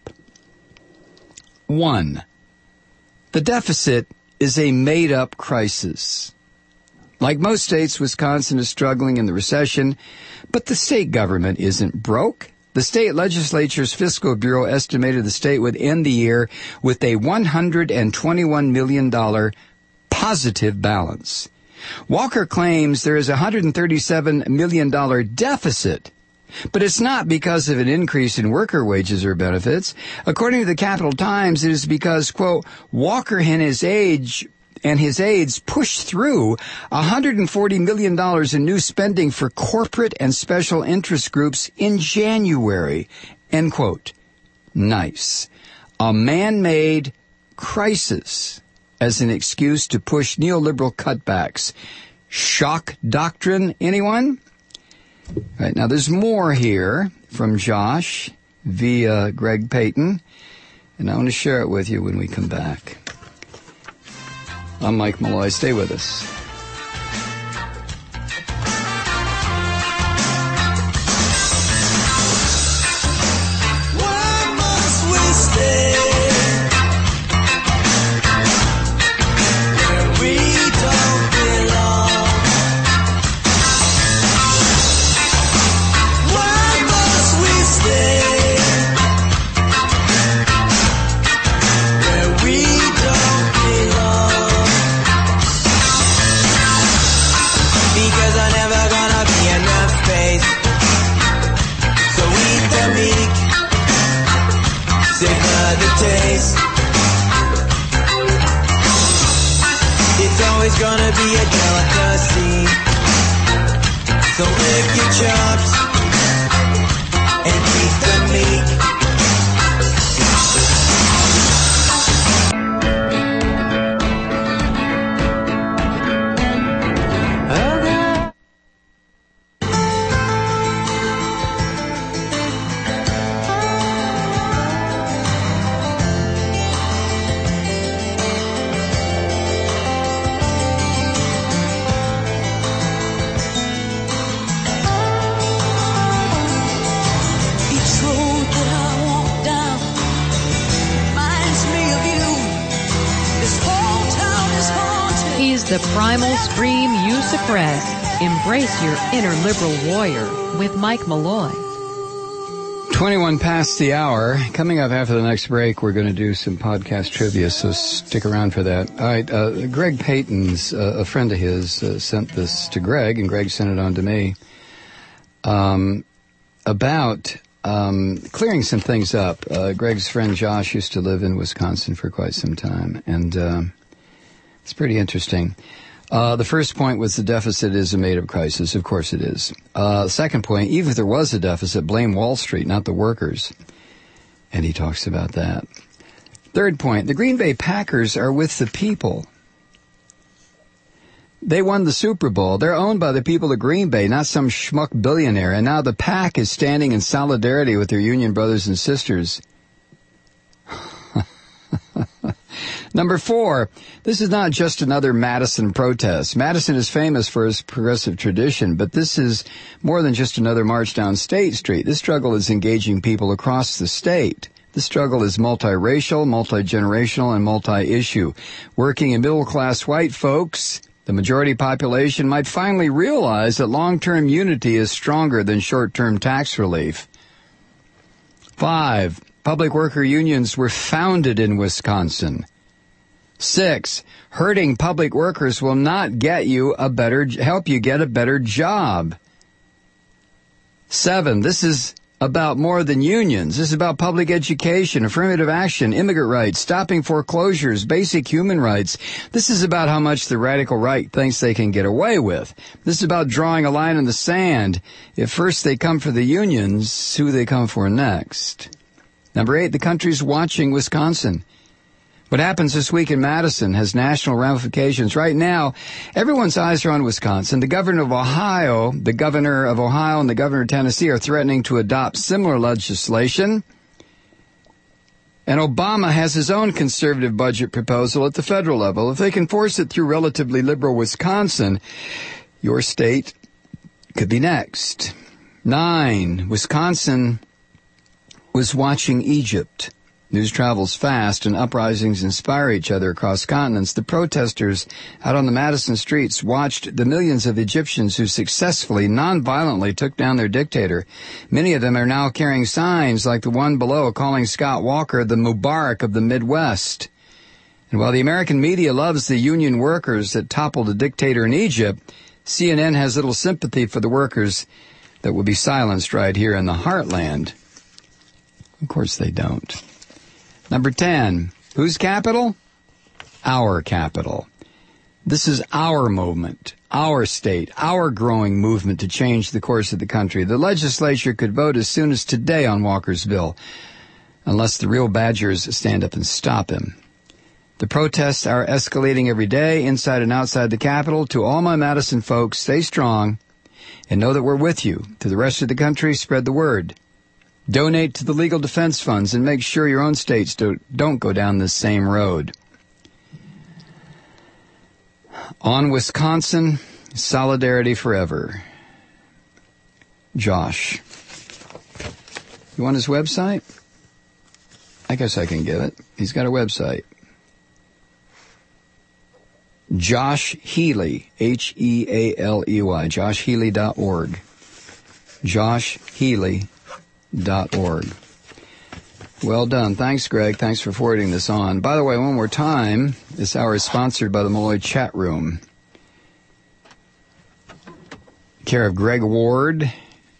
1. The deficit is a made-up crisis. Like most states, Wisconsin is struggling in the recession, but the state government isn't broke. The state legislature's fiscal bureau estimated the state would end the year with a $121 million positive balance. Walker claims there is a $137 million deficit, but it's not because of an increase in worker wages or benefits. According to the Capital Times, it is because, quote, Walker and his aides pushed through $140 million in new spending for corporate and special interest groups in January, end quote. Nice. A man-made crisis as an excuse to push neoliberal cutbacks. Shock doctrine, anyone? Right, now there's more here from Josh via Greg Payton, and I want to share it with you when we come back. I'm Mike Malloy. Stay with us. Why must we stay where we don't belong? Why must we stay where we don't belong? Because I'm never gonna be enough space. So eat the meek, savor the taste. It's always gonna be a delicacy. So lick your chops and eat the meek. Each road that I walk down reminds me of you. This whole town is haunted. He's the primal scream you suppress. Embrace your inner liberal warrior with Mike Malloy. 21 past the hour. Coming up after the next break, we're going to do some podcast trivia, so stick around for that. All right, Greg Payton's, a friend of his, sent this to Greg, and Greg sent it on to me, about clearing some things up. Greg's friend Josh used to live in Wisconsin for quite some time, and it's pretty interesting. The first point was the deficit is a made-up crisis. Of course it is. Second point, even if there was a deficit, blame Wall Street, not the workers. And he talks about that. Third point, the Green Bay Packers are with the people. They won the Super Bowl. They're owned by the people of Green Bay, not some schmuck billionaire. And now the Pack is standing in solidarity with their union brothers and sisters. Number 4, this is not just another Madison protest. Madison is famous for its progressive tradition, but this is more than just another march down State Street. This struggle is engaging people across the state. This struggle is multiracial, multi-generational, and multi-issue. Working and middle-class white folks, the majority population, might finally realize that long-term unity is stronger than short-term tax relief. 5, public worker unions were founded in Wisconsin. 6, hurting public workers will not help you get a better job. 7, this is about more than unions. This is about public education, affirmative action, immigrant rights, stopping foreclosures, basic human rights. This is about how much the radical right thinks they can get away with. This is about drawing a line in the sand. If first they come for the unions, who they come for next? Number 8, the country's watching Wisconsin. What happens this week in Madison has national ramifications. Right now, everyone's eyes are on Wisconsin. The governor of Ohio and the governor of Tennessee are threatening to adopt similar legislation. And Obama has his own conservative budget proposal at the federal level. If they can force it through relatively liberal Wisconsin, your state could be next. 9, Wisconsin was watching Egypt. News travels fast and uprisings inspire each other across continents. The protesters out on the Madison streets watched the millions of Egyptians who successfully, non-violently took down their dictator. Many of them are now carrying signs like the one below calling Scott Walker the Mubarak of the Midwest. And while the American media loves the union workers that toppled a dictator in Egypt, CNN has little sympathy for the workers that will be silenced right here in the heartland. Of course they don't. Number 10, whose capital? Our capital. This is our movement, our state, our growing movement to change the course of the country. The legislature could vote as soon as today on Walker's bill, unless the real badgers stand up and stop him. The protests are escalating every day, inside and outside the Capitol. To all my Madison folks, stay strong and know that we're with you. To the rest of the country, spread the word. Donate to the legal defense funds and make sure your own states don't go down this same road. On Wisconsin, solidarity forever. Josh. You want his website? I guess I can give it. He's got a website. Josh Healey, Healey, joshhealey.org. joshhealey.org. Well done. Thanks, Greg. Thanks for forwarding this on. By the way, one more time, this hour is sponsored by the Malloy Chat Room. Care of Greg Ward.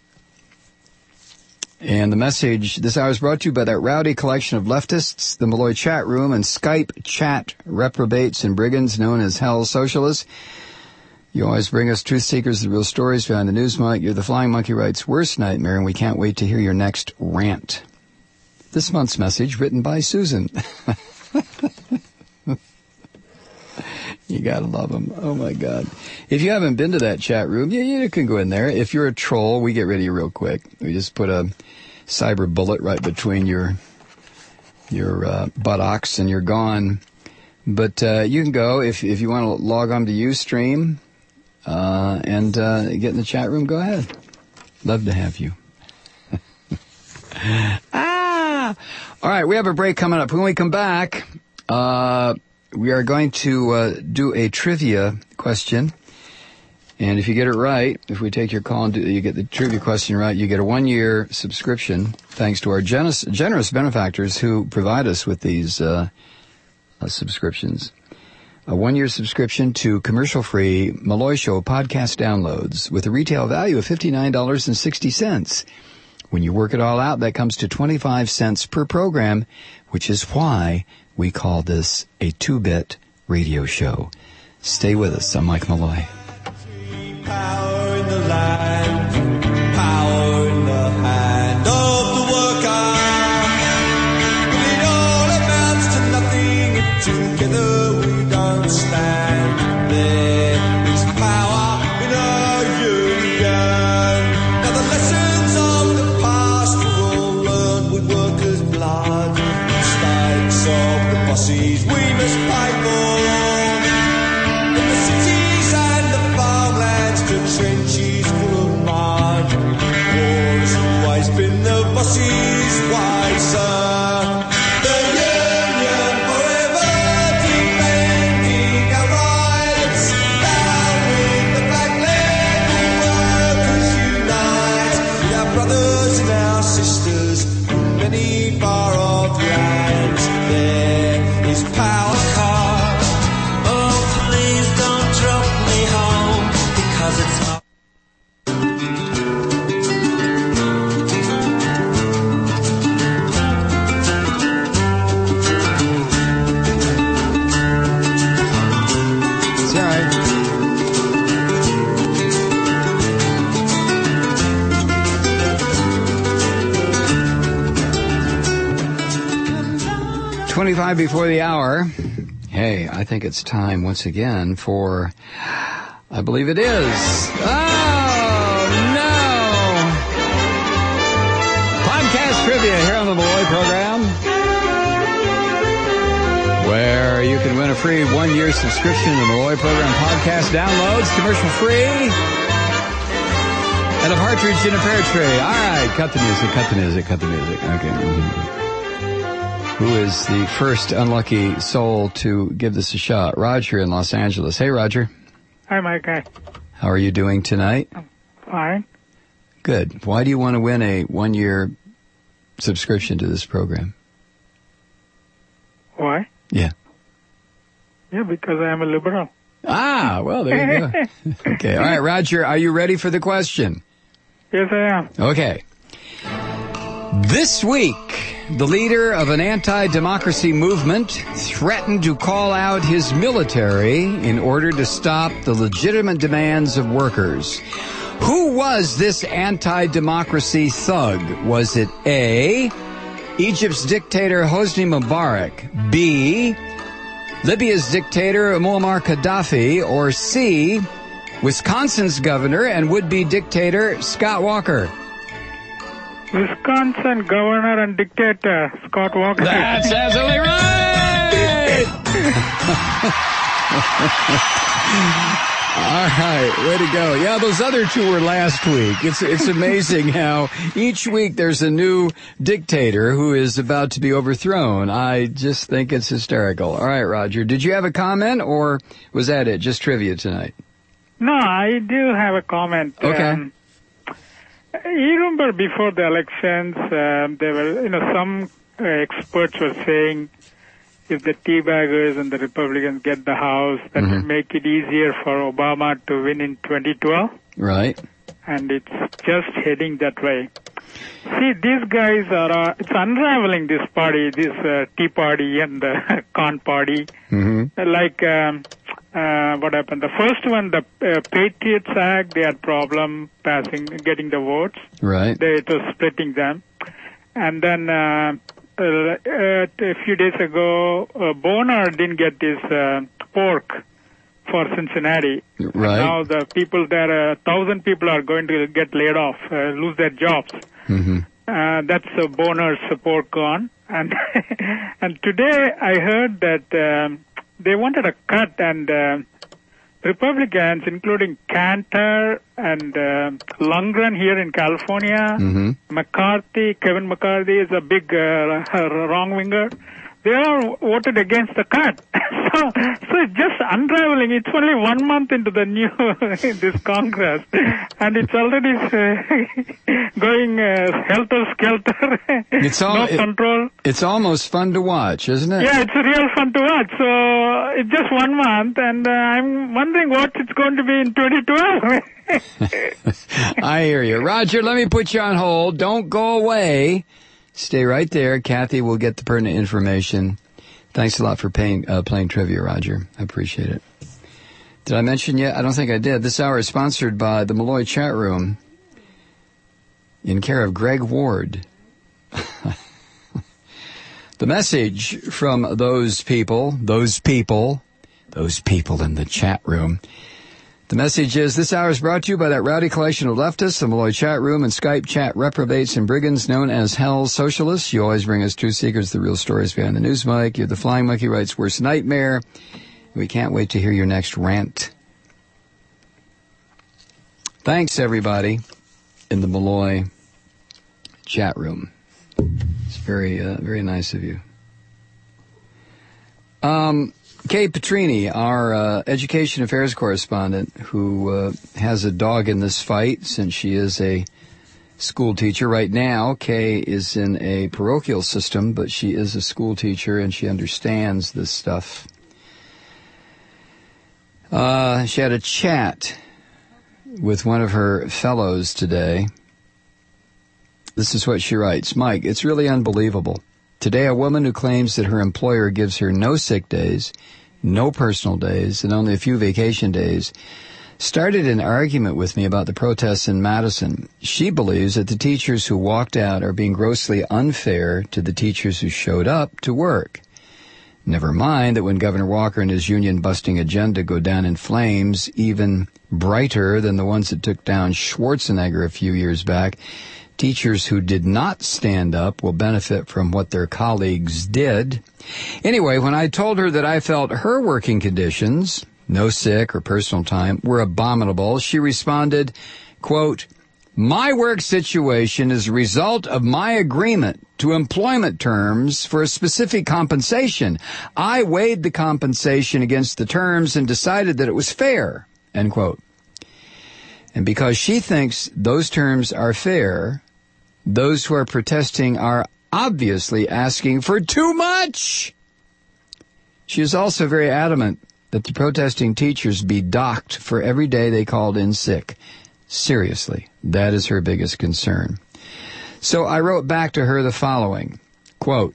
And the message this hour is brought to you by that rowdy collection of leftists, the Malloy Chat Room, and Skype chat reprobates and brigands known as Hell Socialists. You always bring us truth seekers, the real stories behind the news mic. You're the Flying Monkey Right's worst nightmare, and we can't wait to hear your next rant. This month's message written by Susan. You gotta love them. Oh my God. If you haven't been to that chat room, you can go in there. If you're a troll, we get rid of you real quick. We just put a cyber bullet right between your buttocks and you're gone. But you can go if you want to log on to Ustream and get in the chat room. Go ahead. Love to have you. All right, we have a break coming up. When we come back, we are going to do a trivia question. And if you get it right, if we take your call and you get the trivia question right, you get a 1-year subscription, thanks to our generous benefactors who provide us with these subscriptions. A 1-year subscription to commercial-free Malloy Show podcast downloads with a retail value of $59.60. When you work it all out, that comes to 25 cents per program, which is why we call this a 2-bit radio show. Stay with us. I'm Mike Malloy. Power in the land, power in the hand of the worker. It all amounts to nothing if together we don't stand. There is power in our union. Now the lessons of the past were all learned with workers' blood. Mistakes of the bosses we must pay for. In the cities and the farmlands, the trenches full 25 before the hour. Hey, I think it's time once again for, I believe it is. Oh, no. Podcast trivia here on the Malloy program, where you can win a free 1-year subscription to the Malloy program podcast downloads, commercial free, and a partridge in a pear tree. All right, cut the music. Okay. Who is the first unlucky soul to give this a shot? Roger in Los Angeles. Hey, Roger. Hi, Mike. How are you doing tonight? I'm fine. Good. Why do you want to win a 1-year subscription to this program? Why? Yeah. Yeah, because I am a liberal. Ah, well, there you go. Okay. All right, Roger, are you ready for the question? Yes, I am. Okay. This week, the leader of an anti-democracy movement threatened to call out his military in order to stop the legitimate demands of workers. Who was this anti-democracy thug? Was it A, Egypt's dictator Hosni Mubarak, B, Libya's dictator Muammar Gaddafi, or C, Wisconsin's governor and would-be dictator Scott Walker? Wisconsin governor and dictator Scott Walker. That's absolutely right! All right, way to go. Yeah, those other two were last week. It's amazing how each week there's a new dictator who is about to be overthrown. I just think it's hysterical. All right, Roger, did you have a comment, or was that it? Just trivia tonight? No, I do have a comment. Okay. You remember before the elections, there were, some experts were saying if the teabaggers and the Republicans get the House, that would make it easier for Obama to win in 2012. Right. And it's just heading that way. See, these guys are, it's unraveling this party, this Tea Party and the Con Party. Like, what happened? The first one, the Patriots Act, they had problem getting the votes. Right. It was splitting them. And then a few days ago, Boner didn't get his pork for Cincinnati. Right. And now the people there, 1,000 people are going to get laid off, lose their jobs. That's Boner's pork gone. And and today I heard that they wanted a cut, and Republicans, including Cantor and Lundgren here in California, Kevin McCarthy is a big wrong-winger. They all voted against the cut. So it's just unraveling. It's only 1 month into the new this Congress, and it's already going helter-skelter. No control. It's almost fun to watch, isn't it? Yeah, it's real fun to watch. So it's just 1 month, and I'm wondering what it's going to be in 2012. I hear you. Roger, let me put you on hold. Don't go away. Stay right there. Kathy will get the pertinent information. Thanks a lot for playing trivia, Roger. I appreciate it. Did I mention yet? I don't think I did. This hour is sponsored by the Malloy Chat Room in care of Greg Ward. The message from those people in the chat room. The message is, this hour is brought to you by that rowdy collection of leftists, the Malloy Chat Room and Skype chat reprobates and brigands known as Hell's Socialists. You always bring us truth seekers, the real stories behind the news, Mike. You're the Flying Monkey Wright's worst nightmare. We can't wait to hear your next rant. Thanks, everybody, in the Malloy Chat Room. It's very, very nice of you. Kay Petrini, our education affairs correspondent, who has a dog in this fight since she is a school teacher. Right now, Kay is in a parochial system, but she is a school teacher and she understands this stuff. She had a chat with one of her fellows today. This is what she writes. Mike, it's really unbelievable. Today, a woman who claims that her employer gives her no sick days, no personal days, and only a few vacation days, started an argument with me about the protests in Madison. She believes that the teachers who walked out are being grossly unfair to the teachers who showed up to work. Never mind that when Governor Walker and his union-busting agenda go down in flames, even brighter than the ones that took down Schwarzenegger a few years back, teachers who did not stand up will benefit from what their colleagues did. Anyway, when I told her that I felt her working conditions, no sick or personal time, were abominable, she responded, quote, "My work situation is a result of my agreement to employment terms for a specific compensation. I weighed the compensation against the terms and decided that it was fair," end quote. And because she thinks those terms are fair, those who are protesting are obviously asking for too much. She is also very adamant that the protesting teachers be docked for every day they called in sick. Seriously, that is her biggest concern. So I wrote back to her the following, quote,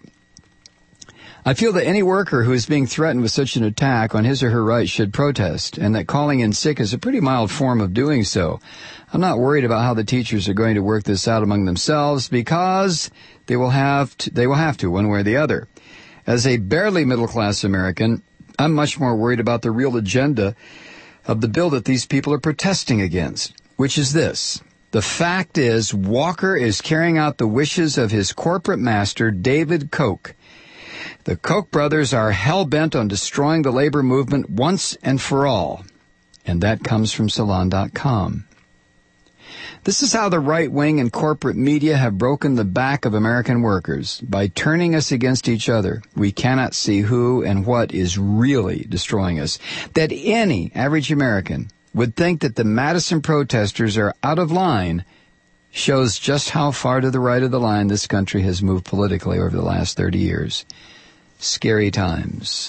"I feel that any worker who is being threatened with such an attack on his or her rights should protest, and that calling in sick is a pretty mild form of doing so. I'm not worried about how the teachers are going to work this out among themselves because they will have to one way or the other. As a barely middle-class American, I'm much more worried about the real agenda of the bill that these people are protesting against, which is this. The fact is, Walker is carrying out the wishes of his corporate master, David Koch. The Koch brothers are hell-bent on destroying the labor movement once and for all. And that comes from Salon.com. This is how the right wing and corporate media have broken the back of American workers, by turning us against each other. We cannot see who and what is really destroying us. That any average American would think that the Madison protesters are out of line shows just how far to the right of the line this country has moved politically over the last 30 years. Scary times.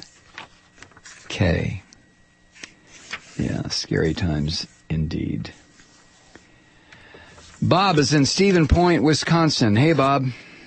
K. Yeah, scary times indeed. Bob is in Stephen Point, Wisconsin. Hey, Bob.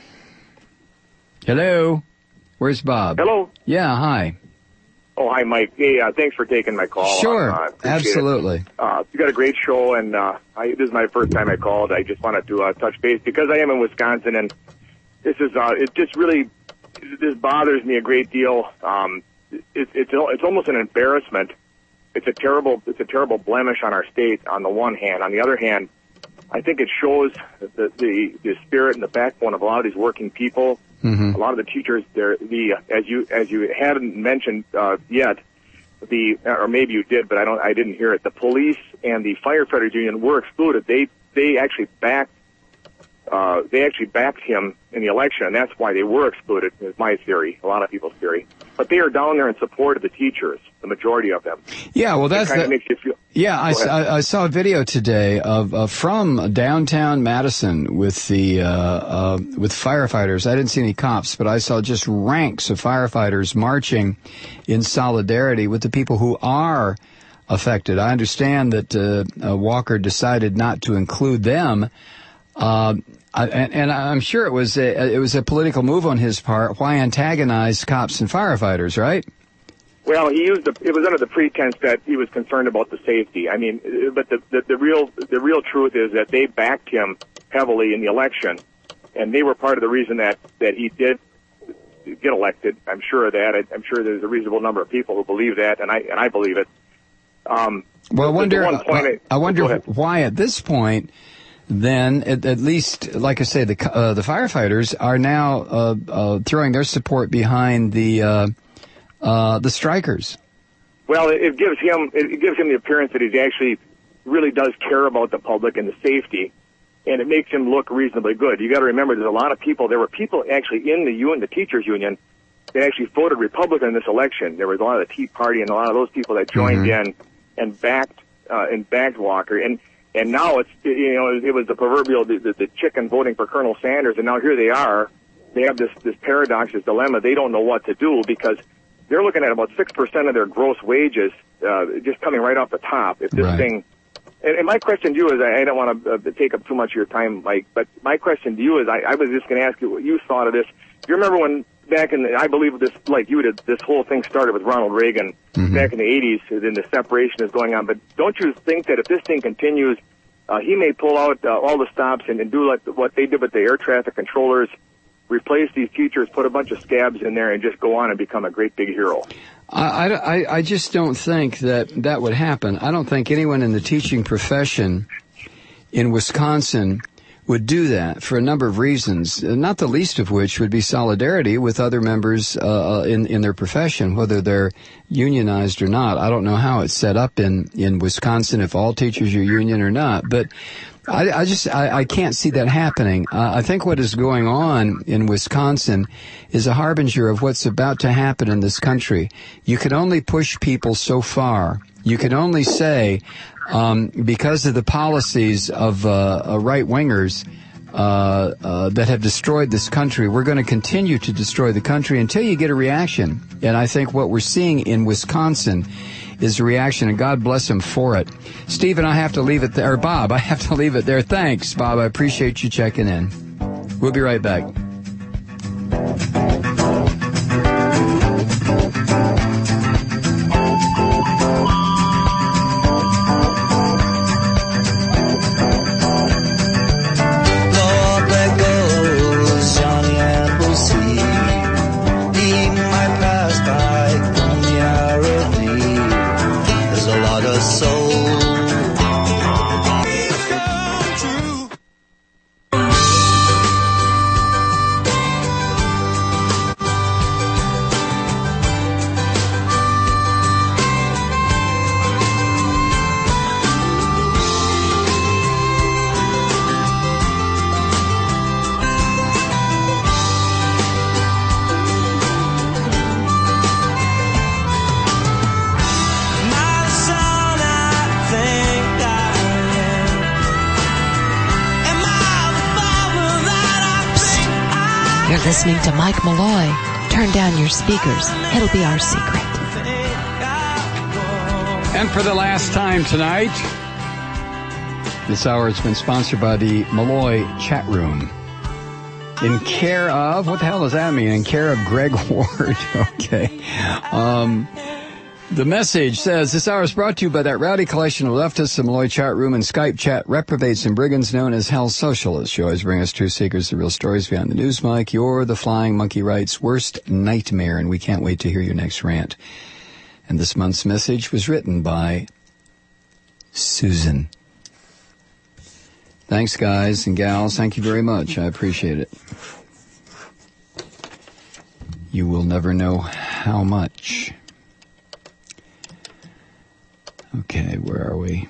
Hello. Where's Bob? Hello. Yeah, hi. Oh, hi, Mike. Hey, thanks for taking my call. Sure, absolutely. You got a great show, and this is my first time I called. I just wanted to touch base because I am in Wisconsin, and this is this bothers me a great deal. It's almost an embarrassment. It's a terrible blemish on our state. On the one hand, on the other hand, I think it shows the spirit and the backbone of a lot of these working people. Mm-hmm. A lot of the teachers, as you hadn't mentioned yet, or maybe you did, but I didn't hear it. The police and the firefighters union were excluded. They actually backed him in the election, and that's why they were excluded. Is my theory, a lot of people's theory. But they are down there in support of the teachers, the majority of them. Yeah, well, that's kind of makes you feel. Yeah, I saw a video today of from downtown Madison with the with firefighters. I didn't see any cops, but I saw just ranks of firefighters marching in solidarity with the people who are affected. I understand that Walker decided not to include them. And I'm sure it was a political move on his part. Why antagonize cops and firefighters, right? Well, it was under the pretense that he was concerned about the safety. I mean, but the real truth is that they backed him heavily in the election, and they were part of the reason that he did get elected. I'm sure of that. I'm sure there's a reasonable number of people who believe that, and I believe it. Well, I wonder why at this point. Then, at least, like I say, the firefighters are now throwing their support behind the strikers. Well, it gives him the appearance that he actually really does care about the public and the safety, and it makes him look reasonably good. You got to remember, there's a lot of people. There were people actually in the teachers union that actually voted Republican in this election. There was a lot of the Tea Party and a lot of those people that joined in and backed Walker. And now it was the proverbial the chicken voting for Colonel Sanders, and now here they are. They have this paradox, this dilemma. They don't know what to do because they're looking at about 6% of their gross wages just coming right off the top. If this thing, and my question to you is, I don't want to take up too much of your time, Mike, but my question to you is, I was just going to ask you what you thought of this. Do you remember when back in I believe this, like you did, this whole thing started with Ronald Reagan back in the 80s, then the separation is going on. But don't you think that if this thing continues, he may pull out all the stops and do like what they did with the air traffic controllers replace these teachers, put a bunch of scabs in there, and just go on and become a great big hero. I just don't think that would happen. I don't think anyone in the teaching profession in Wisconsin would do that for a number of reasons, not the least of which would be solidarity with other members in their profession, whether they're unionized or not. I don't know how it's set up in Wisconsin, if all teachers are union or not, but I can't see that happening. I think what is going on in Wisconsin is a harbinger of what's about to happen in this country. You can only push people so far. You can only say, because of the policies of right-wingers that have destroyed this country, we're going to continue to destroy the country until you get a reaction. And I think what we're seeing in Wisconsin is a reaction, and God bless him for it. Stephen, I have to leave it there. Or Bob, I have to leave it there. Thanks, Bob. I appreciate you checking in. We'll be right back. Listening to Mike Malloy. Turn down your speakers. It'll be our secret. And for the last time tonight, this hour has been sponsored by the Malloy Chat Room. In care of, what the hell does that mean? In care of Greg Ward. Okay. The message says, this hour is brought to you by that rowdy collection of leftists, the Malloy Chat Room and Skype chat reprobates and brigands known as Hell Socialists. You always bring us truth seekers, the real stories behind the news, Mike. You're the flying monkey right's worst nightmare, and we can't wait to hear your next rant. And this month's message was written by Susan. Thanks, guys and gals. Thank you very much. I appreciate it. You will never know how much. Okay, where are we?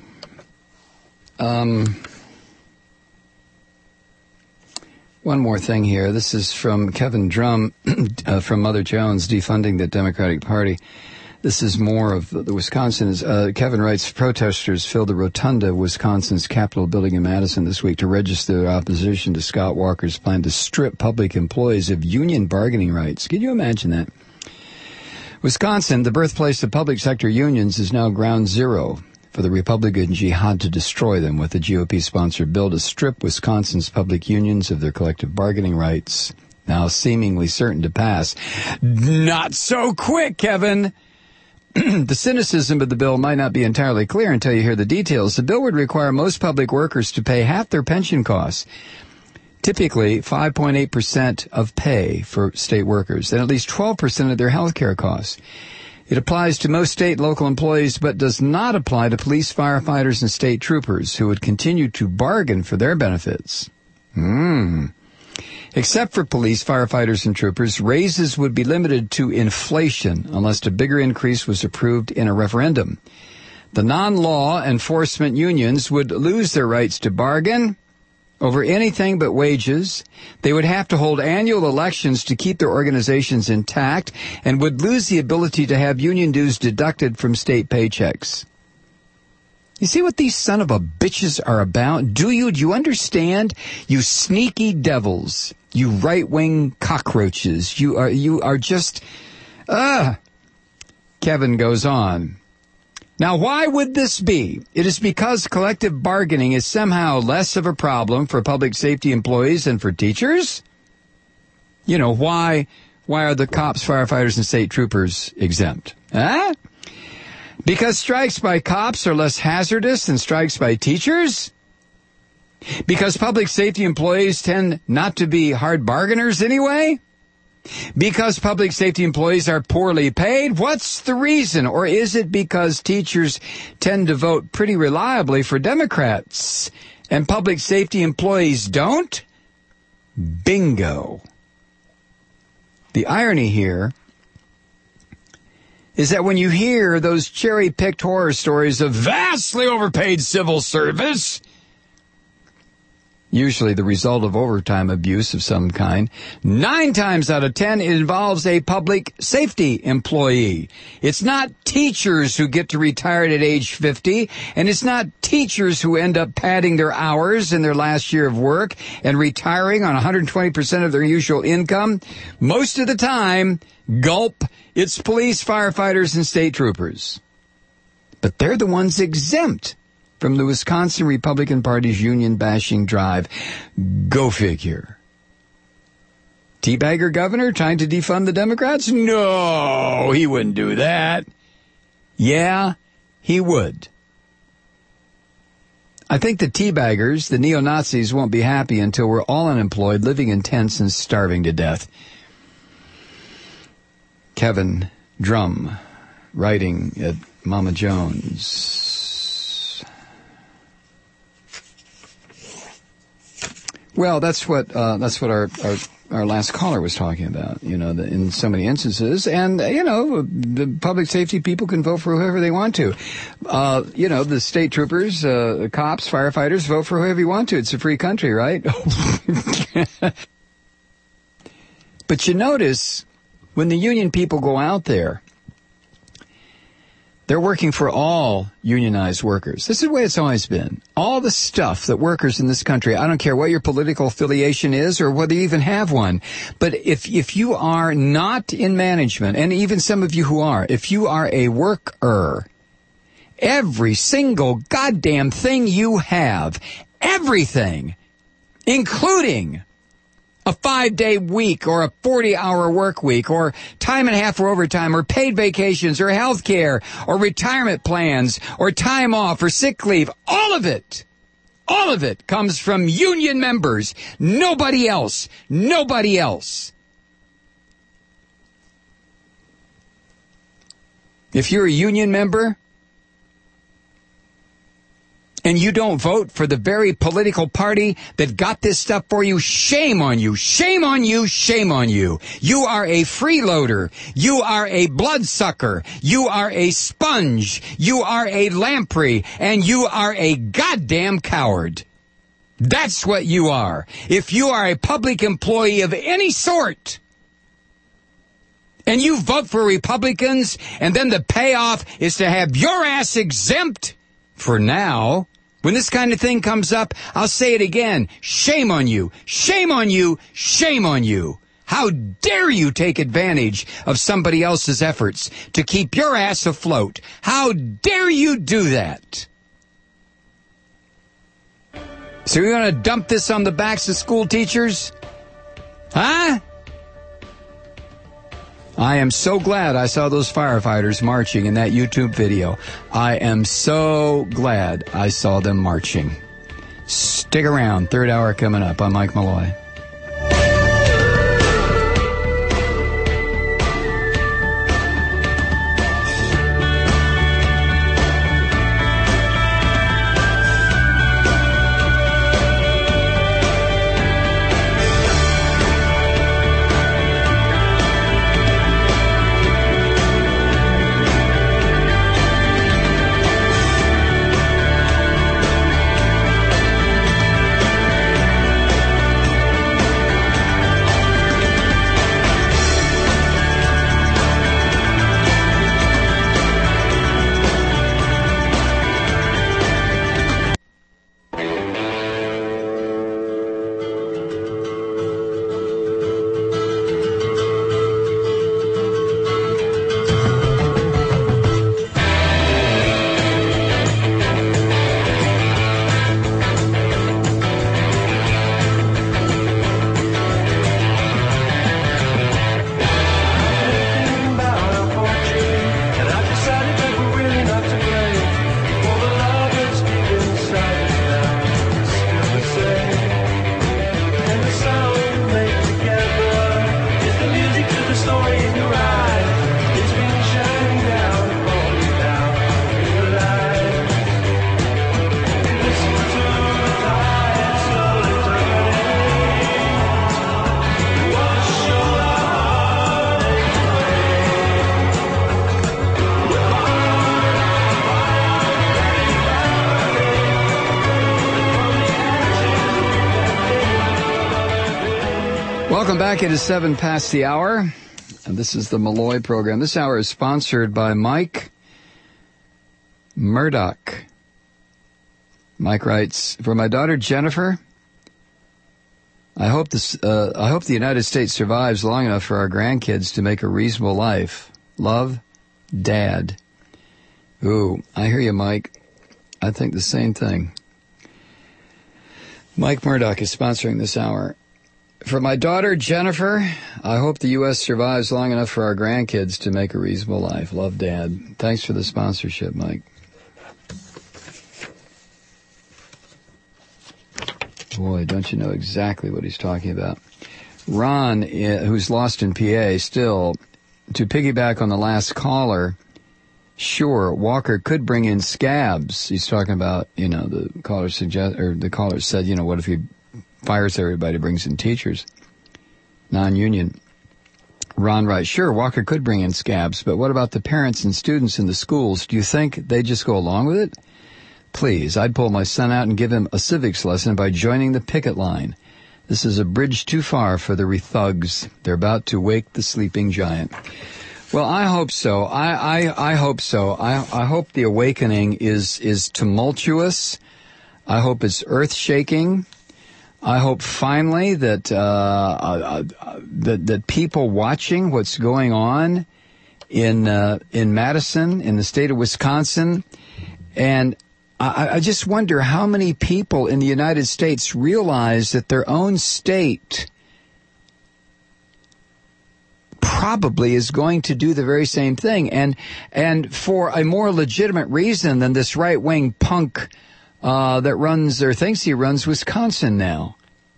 One more thing here. This is from Kevin Drum from Mother Jones, defunding the Democratic Party. This is more of the Wisconsin's. Kevin writes, protesters filled the rotunda of Wisconsin's Capitol building in Madison this week to register their opposition to Scott Walker's plan to strip public employees of union bargaining rights. Can you imagine that? Wisconsin, the birthplace of public sector unions, is now ground zero for the Republican jihad to destroy them with a GOP-sponsored bill to strip Wisconsin's public unions of their collective bargaining rights, now seemingly certain to pass. Not so quick, Kevin! The cynicism of the bill might not be entirely clear until you hear the details. The bill would require most public workers to pay half their pension costs, typically 5.8% of pay for state workers, and at least 12% of their health care costs. It applies to most state and local employees, but does not apply to police, firefighters, and state troopers, who would continue to bargain for their benefits. Except for police, firefighters, and troopers, raises would be limited to inflation unless a bigger increase was approved in a referendum. The non-law enforcement unions would lose their rights to bargain over anything but wages. They would have to hold annual elections to keep their organizations intact and would lose the ability to have union dues deducted from state paychecks. You see what these son of a bitches are about? Do you understand? You sneaky devils. You right-wing cockroaches. You are just... Kevin goes on. Now, why would this be? It is because collective bargaining is somehow less of a problem for public safety employees than for teachers? You know, why are the cops, firefighters, and state troopers exempt? Huh? Because strikes by cops are less hazardous than strikes by teachers? Because public safety employees tend not to be hard bargainers anyway? Because public safety employees are poorly paid? What's the reason? Or is it because teachers tend to vote pretty reliably for Democrats and public safety employees don't? Bingo. The irony here is that when you hear those cherry-picked horror stories of vastly overpaid civil service, usually the result of overtime abuse of some kind, 9 times out of 10, it involves a public safety employee. It's not teachers who get to retire at age 50, and it's not teachers who end up padding their hours in their last year of work and retiring on 120% of their usual income. Most of the time, gulp, it's police, firefighters, and state troopers. But they're the ones exempt from the Wisconsin Republican Party's union-bashing drive. Go figure. Teabagger governor trying to defund the Democrats? No, he wouldn't do that. Yeah, he would. I think the teabaggers, the neo-Nazis, won't be happy until we're all unemployed, living in tents and starving to death. Kevin Drum, writing at Mama Jones. Well, that's what our last caller was talking about, in so many instances. And, the public safety people can vote for whoever they want to. The state troopers, cops, firefighters, vote for whoever you want to. It's a free country, right? But you notice when the union people go out there, they're working for all unionized workers. This is the way it's always been. All the stuff that workers in this country, I don't care what your political affiliation is or whether you even have one, but if you are not in management, and even some of you who are, if you are a worker, every single goddamn thing you have, everything, including a 5-day week or a 40-hour work week or time and a half for overtime or paid vacations or health care or retirement plans or time off or sick leave, all of it comes from union members. Nobody else. Nobody else. If you're a union member and you don't vote for the very political party that got this stuff for you, shame on you, shame on you, shame on you. You are a freeloader. You are a bloodsucker. You are a sponge. You are a lamprey. And you are a goddamn coward. That's what you are. If you are a public employee of any sort, and you vote for Republicans, and then the payoff is to have your ass exempt, for now, when this kind of thing comes up, I'll say it again. Shame on you. Shame on you. Shame on you. How dare you take advantage of somebody else's efforts to keep your ass afloat? How dare you do that? So you're going to dump this on the backs of school teachers? Huh? I am so glad I saw those firefighters marching in that YouTube video. I am so glad I saw them marching. Stick around. Third hour coming up. I'm Mike Malloy. Welcome back. It is 7 past the hour, and this is the Malloy program. This hour is sponsored by Mike Murdoch. Mike writes, for my daughter Jennifer, I hope the United States survives long enough for our grandkids to make a reasonable life. Love, Dad. Ooh, I hear you, Mike. I think the same thing. Mike Murdoch is sponsoring this hour. For my daughter, Jennifer, I hope the U.S. survives long enough for our grandkids to make a reasonable life. Love, Dad. Thanks for the sponsorship, Mike. Boy, don't you know exactly what he's talking about. Ron, who's lost in PA, still, to piggyback on the last caller, sure, Walker could bring in scabs. He's talking about, the caller said, what if he fires everybody, brings in teachers, non-union. Ron writes, sure, Walker could bring in scabs, but what about the parents and students in the schools? Do you think they just go along with it? Please, I'd pull my son out and give him a civics lesson by joining the picket line. This is a bridge too far for the rethugs. They're about to wake the sleeping giant. Well, I hope so. I hope so. I hope the awakening is tumultuous. I hope it's earth-shaking. I hope finally that that people watching what's going on in Madison, in the state of Wisconsin, and I just wonder how many people in the United States realize that their own state probably is going to do the very same thing, and for a more legitimate reason than this right-wing punk that runs or thinks he runs Wisconsin now.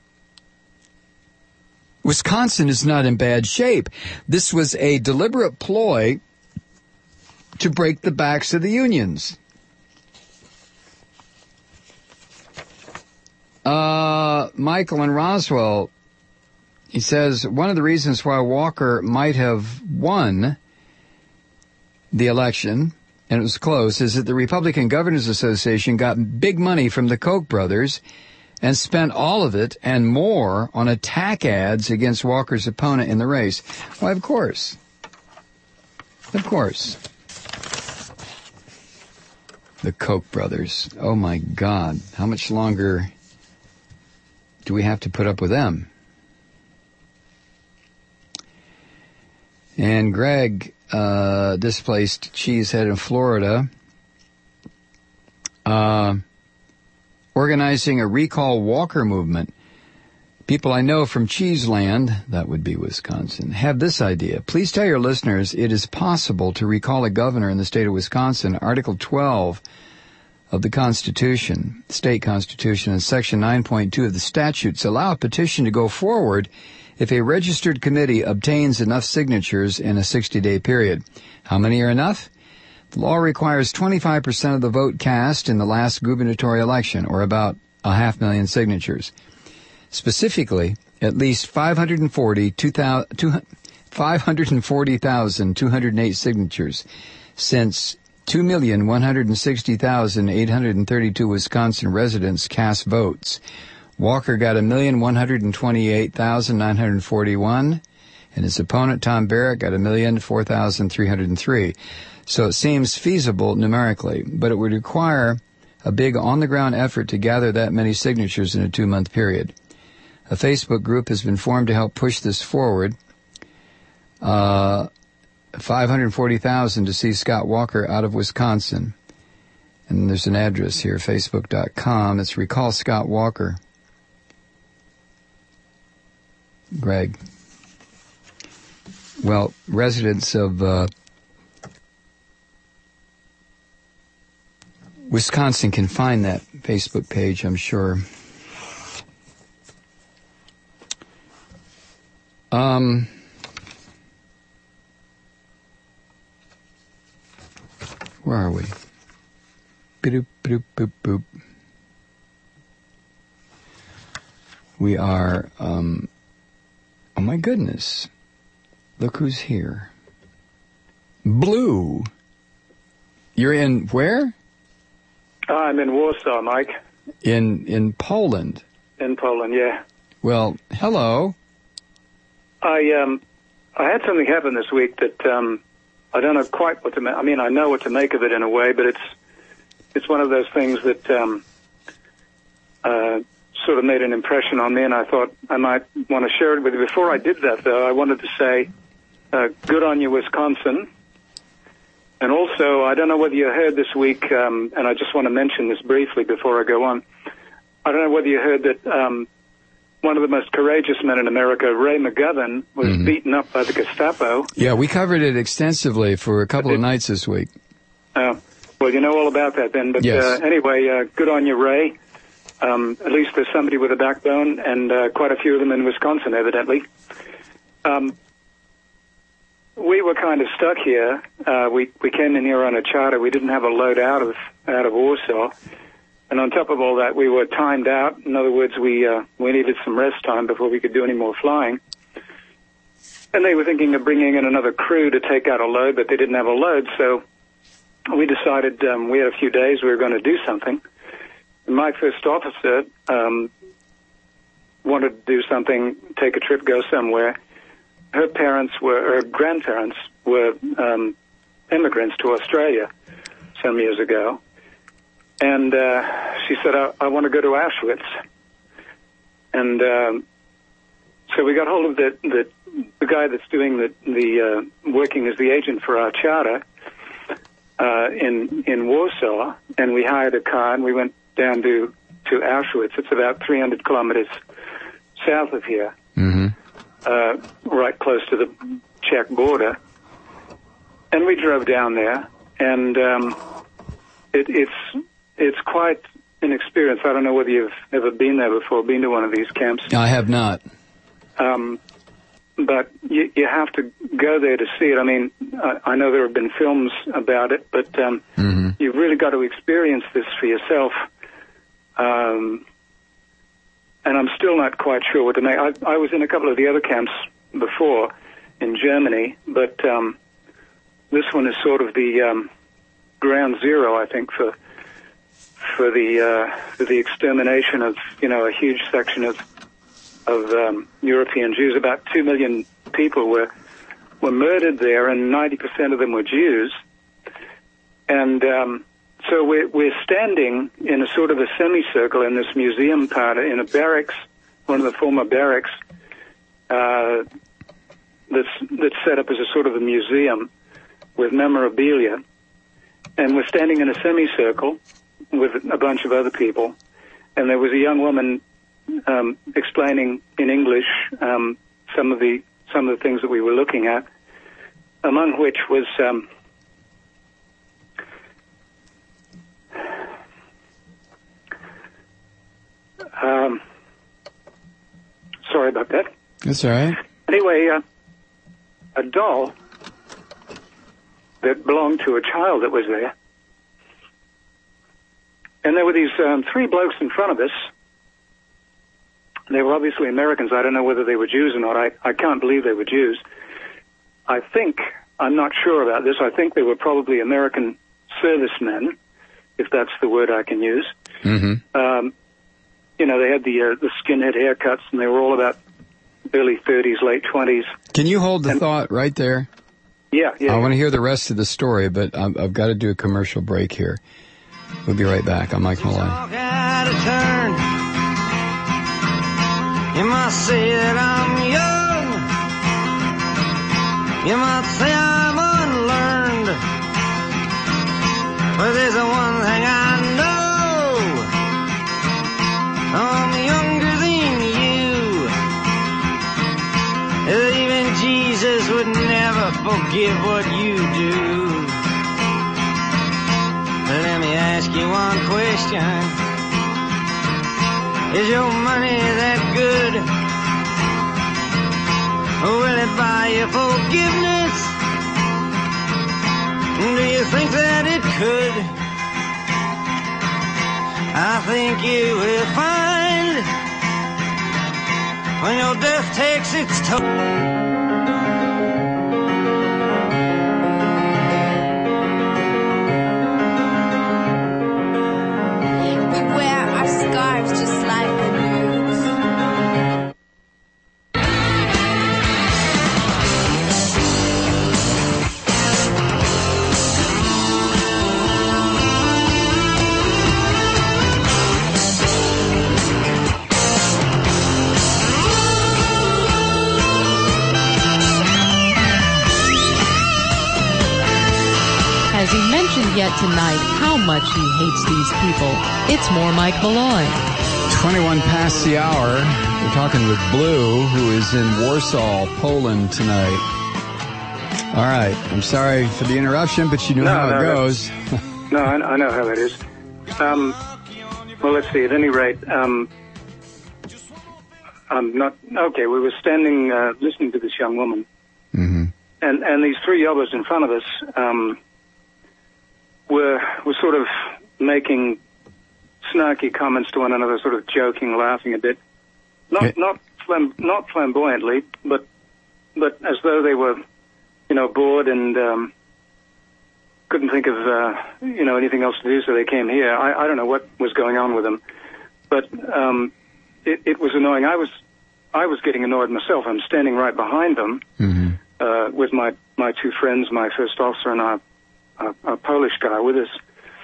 Wisconsin is not in bad shape. This was a deliberate ploy to break the backs of the unions. Michael in Roswell, he says, one of the reasons why Walker might have won the election, and it was close, is that the Republican Governors Association got big money from the Koch brothers and spent all of it and more on attack ads against Walker's opponent in the race. Why, of course. Of course. The Koch brothers. Oh, my God. How much longer do we have to put up with them? And Greg, displaced cheesehead in Florida, organizing a recall Walker movement. People I know from Cheeseland, that would be Wisconsin, have this idea. Please tell your listeners it is possible to recall a governor in the state of Wisconsin. Article 12 of the Constitution, state Constitution, and Section 9.2 of the statutes allow a petition to go forward if a registered committee obtains enough signatures in a 60-day period. How many are enough? The law requires 25% of the vote cast in the last gubernatorial election, or about 500,000 signatures. Specifically, at least 540,208 signatures, since 2,160,832 Wisconsin residents cast votes. Walker got 1,128,941, and his opponent, Tom Barrett, got 1,004,303. So it seems feasible numerically, but it would require a big on-the-ground effort to gather that many signatures in a 2-month period. A Facebook group has been formed to help push this forward. 540,000 to see Scott Walker out of Wisconsin. And there's an address here, facebook.com. It's Recall Scott Walker. Greg. Well, residents of Wisconsin can find that Facebook page, I'm sure. Where are we? Boop, boop, boop, boop. We are, oh my goodness. Look who's here. Blue. You're in where? I'm in Warsaw, Mike. In Poland. In Poland, yeah. Well, hello. I had something happen this week that I don't know quite what to make. I mean, I know what to make of it in a way, but it's one of those things that sort of made an impression on me, and I thought I might want to share it with you. Before I did that, though, I wanted to say, good on you, Wisconsin. And also, I don't know whether you heard this week, and I just want to mention this briefly before I go on. I don't know whether you heard that one of the most courageous men in America, Ray McGovern, was beaten up by the Gestapo. Yeah, we covered it extensively for a couple of nights this week. Well, you know all about that then. But yes. Anyway, good on you, Ray. At least there's somebody with a backbone, and quite a few of them in Wisconsin, evidently. We were kind of stuck here. We came in here on a charter. We didn't have a load out of Warsaw. And on top of all that, we were timed out. In other words, we needed some rest time before we could do any more flying. And they were thinking of bringing in another crew to take out a load, but they didn't have a load. So we decided we had a few days, we were going to do something. And my first officer wanted to do something, take a trip, go somewhere. Her grandparents were immigrants to Australia some years ago. And she said, I want to go to Auschwitz. And so we got hold of the guy that's doing the working as the agent for our charter in Warsaw, and we hired a car and we went down to Auschwitz. It's about 300 kilometers south of here, right close to the Czech border. And we drove down there, and it's quite an experience. I don't know whether you've ever been there before, been to one of these camps. I have not. But you have to go there to see it. I mean, I know there have been films about it, but you've really got to experience this for yourself. And I'm still not quite sure what to make. I was in a couple of the other camps before in Germany, but this one is sort of the ground zero, I think, for the extermination of a huge section of European Jews. About 2 million people were murdered there, and 90% of them were Jews. And so we're standing in a sort of a semicircle in this museum part, in a barracks, one of the former barracks, that's set up as a sort of a museum with memorabilia. And we're standing in a semicircle with a bunch of other people. And there was a young woman explaining in English some of the things that we were looking at, among which was sorry about that. That's all right. Anyway, a doll that belonged to a child that was there. And there were these 3 blokes in front of us. They were obviously Americans. I don't know whether they were Jews or not. I can't believe they were Jews. I'm not sure about this. I think they were probably American servicemen, if that's the word I can use. They had the skinhead haircuts, and they were all about early 30s, late 20s. Can you hold the thought right there? Yeah. I want to hear the rest of the story, but I've got to do a commercial break here. We'll be right back. I'm Mike Malloy. You might say that I'm young. You might say I'm unlearned. But there's one thing I know. I'm younger than you. Even Jesus would never forgive what you do. Let me ask you one question. Is your money that good? Will it buy you forgiveness? Do you think that it could? I think you will find when your death takes its toll. Just like the news. yet tonight how much he hates these people. It's more Mike Malloy. 21 past the hour. We're talking with Blue, who is in Warsaw, Poland tonight. All right. I'm sorry for the interruption, but you know how it goes. No, I know how that is. Well, let's see. At any rate, I'm not... Okay, we were standing, listening to this young woman. Mm-hmm. And these three yobbers in front of us were sort of making snarky comments to one another, sort of joking, laughing a bit. Not flamboyantly, but as though they were, bored and couldn't think of, anything else to do, so they came here. I don't know what was going on with them, but it was annoying. I was getting annoyed myself. I'm standing right behind them with my two friends, my first officer and our Polish guy with us.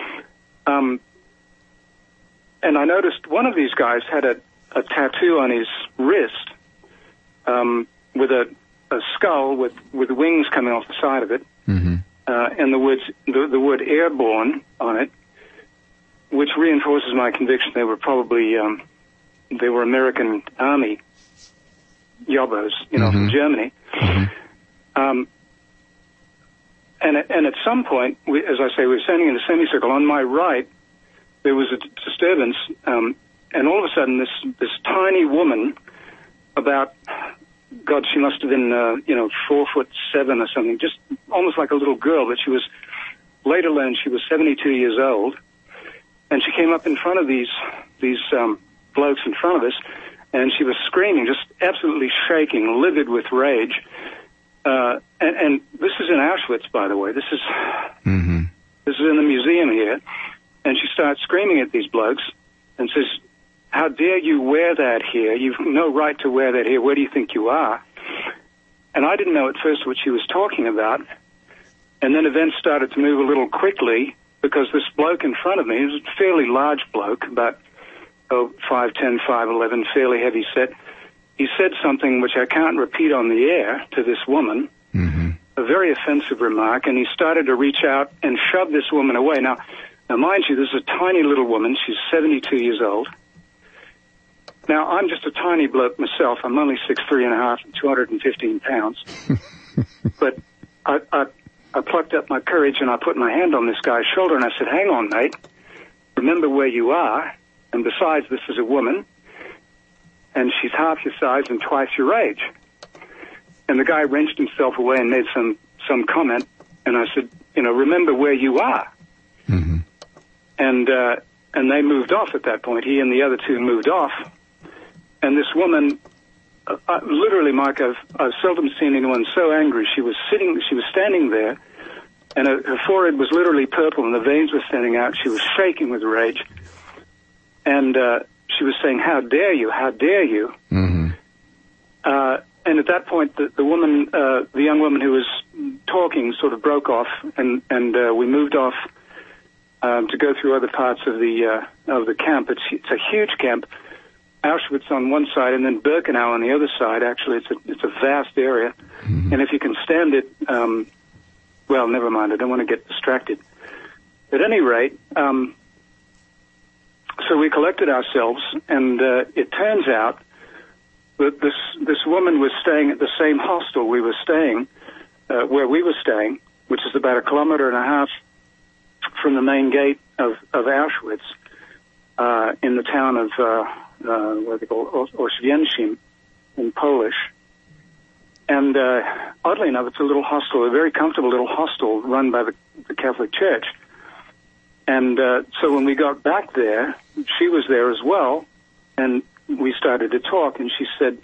And I noticed one of these guys had a tattoo on his wrist with a skull with wings coming off the side of it, and the word airborne on it, which reinforces my conviction they were probably they were American Army yobbos, from Germany. And at some point, as I say, we were standing in a semicircle. On my right, there was a disturbance, and all of a sudden, this tiny woman, about, God, she must have been, 4'7" or something, just almost like a little girl, but she was, later learned she was 72 years old, and she came up in front of these blokes in front of us, and she was screaming, just absolutely shaking, livid with rage. And this is in Auschwitz, by the way. This is in the museum here. And she starts screaming at these blokes and says, "How dare you wear that here? You've no right to wear that here. Where do you think you are?" And I didn't know at first what she was talking about. And then events started to move a little quickly because this bloke in front of me, was a fairly large bloke, about 5'10", 5'11", fairly heavy set. He said something which I can't repeat on the air to this woman, a very offensive remark, and he started to reach out and shove this woman away. Now, mind you, this is a tiny little woman. She's 72 years old. Now, I'm just a tiny bloke myself. I'm only 6'3.5", and 215 pounds. But I plucked up my courage and I put my hand on this guy's shoulder and I said, "Hang on, mate. Remember where you are. And besides, this is a woman. And she's half your size and twice your age." And the guy wrenched himself away and made some comment. And I said, "Remember where you are." And they moved off at that point. He and the other two moved off. And this woman, literally, Mike, I've seldom seen anyone so angry. She was standing there, and her forehead was literally purple, and the veins were standing out. She was shaking with rage. And she was saying, "How dare you? How dare you?" And at that point, the woman, the young woman who was talking, sort of broke off, and we moved off to go through other parts of the camp. It's a huge camp. Auschwitz on one side, and then Birkenau on the other side. Actually, it's a vast area, and if you can stand it, well, never mind. I don't want to get distracted. At any rate. So we collected ourselves, and it turns out that this woman was staying at the same hostel we were staying, where we were staying, which is about 1.5 kilometers from the main gate of Auschwitz, in the town of what they call Oświęcim in Polish. And oddly enough, it's a little hostel, a very comfortable little hostel run by the Catholic Church. And so when we got back there, she was there as well, and we started to talk, and she said,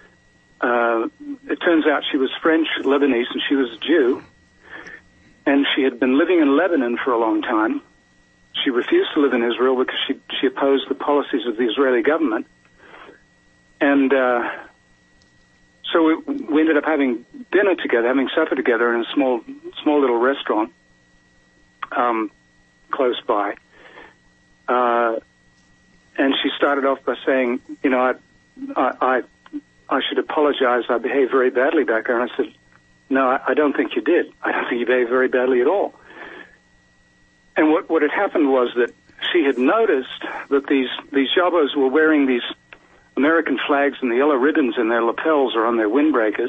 it turns out she was French, Lebanese, and she was a Jew, and she had been living in Lebanon for a long time. She refused to live in Israel because she opposed the policies of the Israeli government. And so we ended up having dinner together, having supper together in a small little restaurant close by. And she started off by saying, I should apologize. I behaved very badly back there. And I said, "No, I don't think you did. I don't think you behaved very badly at all." And what had happened was that she had noticed that these jobbers were wearing these American flags and the yellow ribbons in their lapels or on their windbreakers.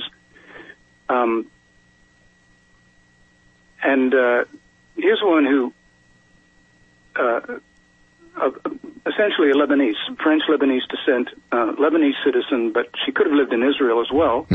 Here's one who, essentially a Lebanese, French-Lebanese descent, Lebanese citizen, but she could have lived in Israel as well,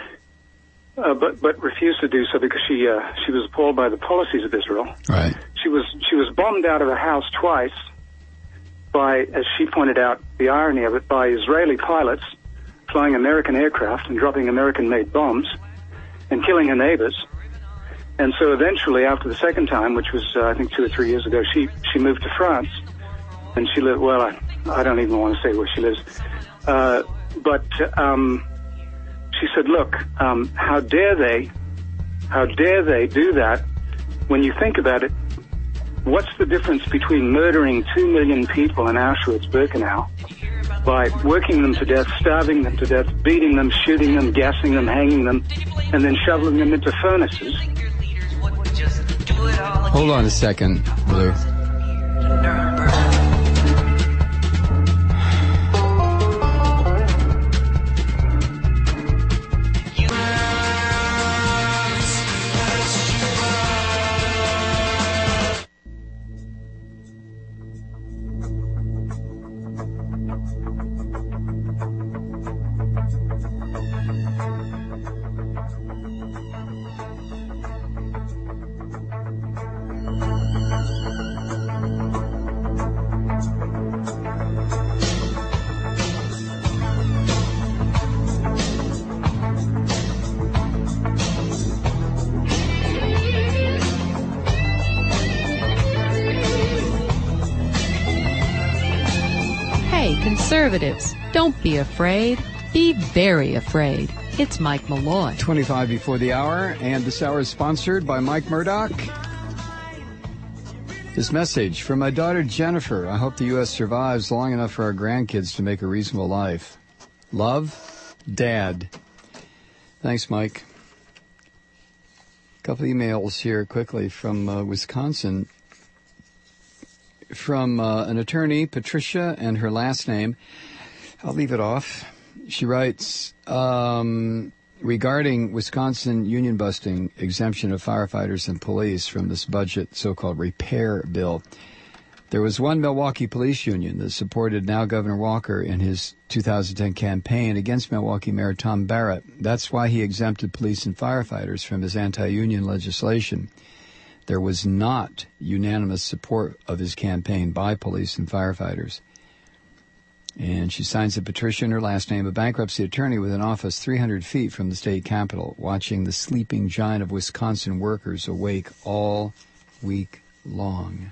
but refused to do so because she was appalled by the policies of Israel. Right. She was bombed out of her house twice by, as she pointed out, the irony of it, by Israeli pilots flying American aircraft and dropping American-made bombs and killing her neighbors. And so eventually, after the second time, which was, I think, 2 or 3 years ago, she moved to France. And she lived, well, I don't even want to say where she lives. But she said, look, how dare they do that? When you think about it, what's the difference between murdering 2 million people in Auschwitz-Birkenau by working them to death, starving them to death, beating them, shooting them, gassing them, hanging them, and then shoveling them into furnaces? Hold on a second, Blue. Conservatives, don't be afraid. Be very afraid. It's Mike Malloy. 25 before the hour, and this hour is sponsored by Mike Murdoch. This message from my daughter Jennifer. I hope the U.S. survives long enough for our grandkids to make a reasonable life. Love, Dad. Thanks, Mike. A couple emails here quickly from Wisconsin. From an attorney, Patricia, and her last name. I'll leave it off. She writes, regarding Wisconsin union busting exemption of firefighters and police from this budget so-called repair bill. There was one Milwaukee police union that supported now Governor Walker in his 2010 campaign against Milwaukee Mayor Tom Barrett. That's why he exempted police and firefighters from his anti-union legislation. There was not unanimous support of his campaign by police and firefighters. And she signs it, Patricia, and her last name, a bankruptcy attorney with an office 300 feet from the state capitol, watching the sleeping giant of Wisconsin workers awake all week long.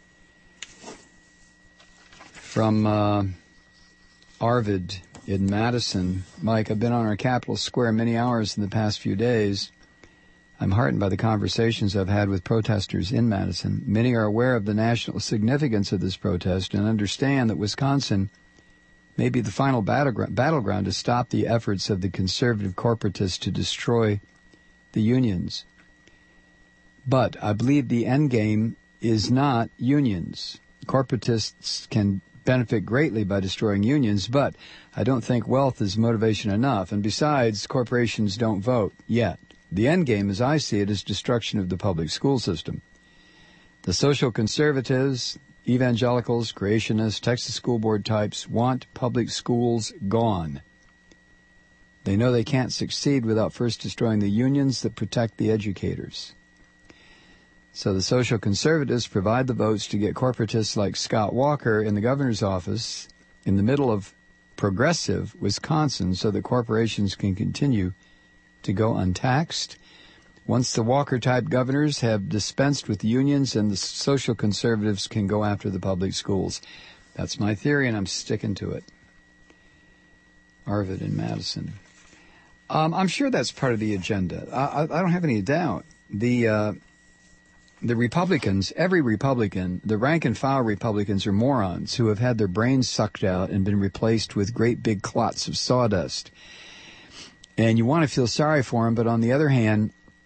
From Arvid in Madison, Mike, I've been on our Capitol Square many hours in the past few days. I'm heartened by the conversations I've had with protesters in Madison. Many are aware of the national significance of this protest and understand that Wisconsin may be the final battleground to stop the efforts of the conservative corporatists to destroy the unions. But I believe the end game is not unions. Corporatists can benefit greatly by destroying unions, but I don't think wealth is motivation enough. And besides, corporations don't vote yet. The end game, as I see it, is destruction of the public school system. The social conservatives, evangelicals, creationists, Texas school board types want public schools gone. They know they can't succeed without first destroying the unions that protect the educators. So the social conservatives provide the votes to get corporatists like Scott Walker in the governor's office in the middle of progressive Wisconsin so that corporations can continue to go untaxed. Once the Walker-type governors have dispensed with unions, and the social conservatives can go after the public schools. That's my theory, and I'm sticking to it. Arvid in Madison. I'm sure that's part of the agenda. I don't have any doubt. The Republicans, every Republican, the rank-and-file Republicans are morons who have had their brains sucked out and been replaced with great big clots of sawdust. And you want to feel sorry for them, but on the other hand,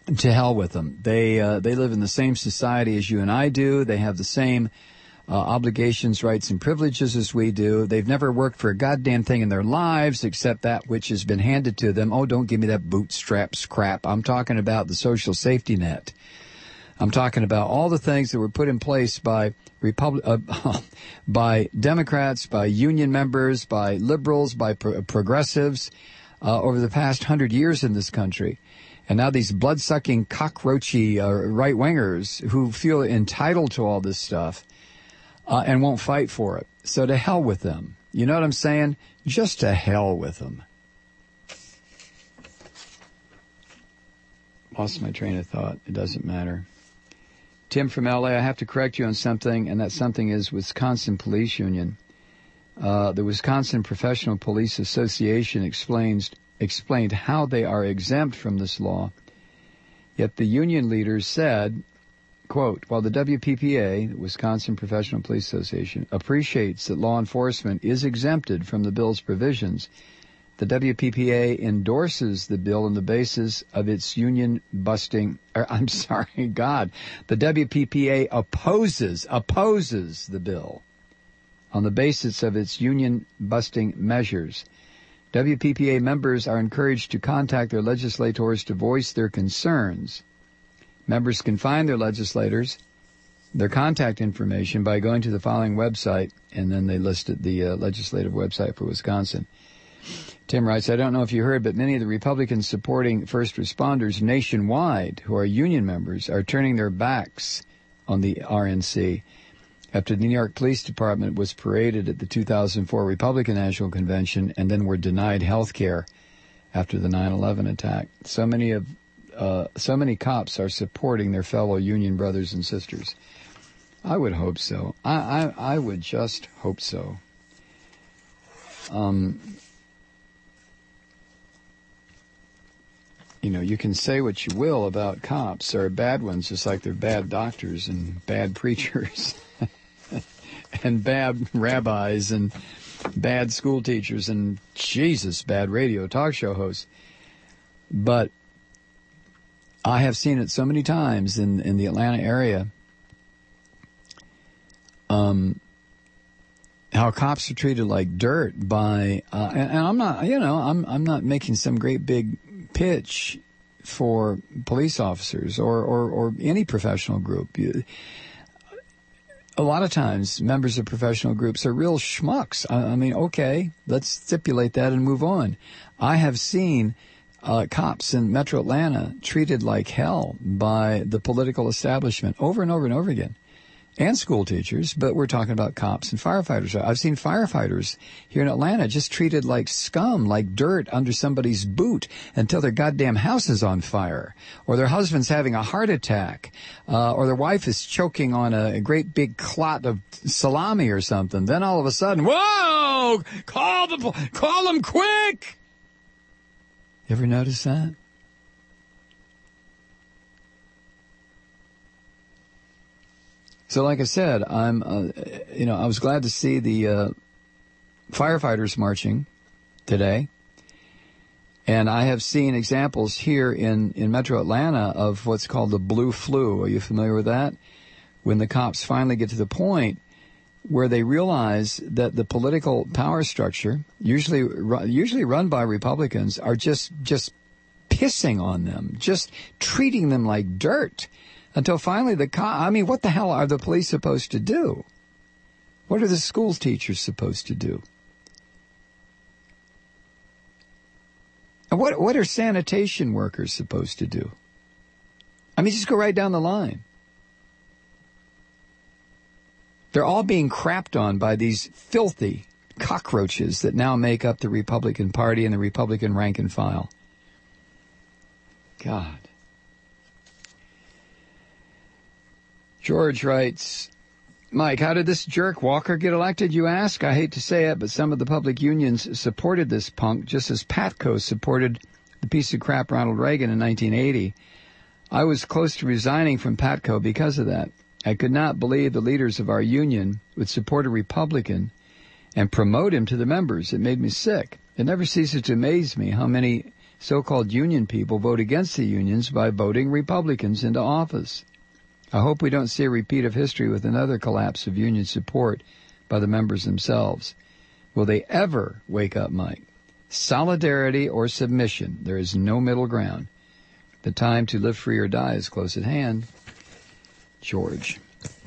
to hell with them. They live in the same society as you and I do. They have the same obligations, rights, and privileges as we do. They've never worked for a goddamn thing in their lives except that which has been handed to them. Oh, don't give me that bootstraps crap. I'm talking about the social safety net. I'm talking about all the things that were put in place by by Democrats, by union members, by liberals, by progressives over the past 100 years in this country. And now these blood-sucking, cockroachy right-wingers who feel entitled to all this stuff and won't fight for it. So to hell with them. You know what I'm saying? Just to hell with them. Lost my train of thought. It doesn't matter. Tim from L.A., I have to correct you on something, and that something is Wisconsin Police Union. The Wisconsin Professional Police Association explained how they are exempt from this law. Yet the union leaders said, quote, while the WPPA, the Wisconsin Professional Police Association, appreciates that law enforcement is exempted from the bill's provisions, the WPPA endorses the bill on the basis of its the WPPA opposes the bill on the basis of its union-busting measures. WPPA members are encouraged to contact their legislators to voice their concerns. Members can find their legislators, their contact information, by going to the following website, and then they listed the legislative website for Wisconsin. Tim writes, I don't know if you heard, but many of the Republicans supporting first responders nationwide who are union members are turning their backs on the RNC after the New York Police Department was paraded at the 2004 Republican National Convention and then were denied health care after the 9/11 attack. So many cops are supporting their fellow union brothers and sisters. I would hope so. I would just hope so. You know, you can say what you will about cops. There are bad ones, just like they're bad doctors and bad preachers and bad rabbis and bad school teachers and, Jesus, bad radio talk show hosts. But I have seen it so many times in the Atlanta area, how cops are treated like dirt by, and I'm not, I'm not making some great big pitch for police officers or any professional group. A lot of times, members of professional groups are real schmucks. I mean, okay, let's stipulate that and move on. I have seen cops in Metro Atlanta treated like hell by the political establishment over and over and over again. And school teachers, but we're talking about cops and firefighters. I've seen firefighters here in Atlanta just treated like scum, like dirt under somebody's boot until their goddamn house is on fire, or their husband's having a heart attack, or their wife is choking on a great big clot of salami or something. Then all of a sudden, whoa! Call them quick! You ever notice that? So, like I said, I was glad to see the firefighters marching today, and I have seen examples here in Metro Atlanta of what's called the blue flu. Are you familiar with that? When the cops finally get to the point where they realize that the political power structure, usually run by Republicans, are just pissing on them, just treating them like dirt. Until finally what the hell are the police supposed to do? What are the school teachers supposed to do? And what are sanitation workers supposed to do? I mean, just go right down the line. They're all being crapped on by these filthy cockroaches that now make up the Republican Party and the Republican rank and file. God. George writes, Mike, how did this jerk Walker get elected, you ask? I hate to say it, but some of the public unions supported this punk, just as Patco supported the piece of crap Ronald Reagan in 1980. I was close to resigning from Patco because of that. I could not believe the leaders of our union would support a Republican and promote him to the members. It made me sick. It never ceases to amaze me how many so-called union people vote against the unions by voting Republicans into office. I hope we don't see a repeat of history with another collapse of union support by the members themselves. Will they ever wake up, Mike? Solidarity or submission. There is no middle ground. The time to live free or die is close at hand. George.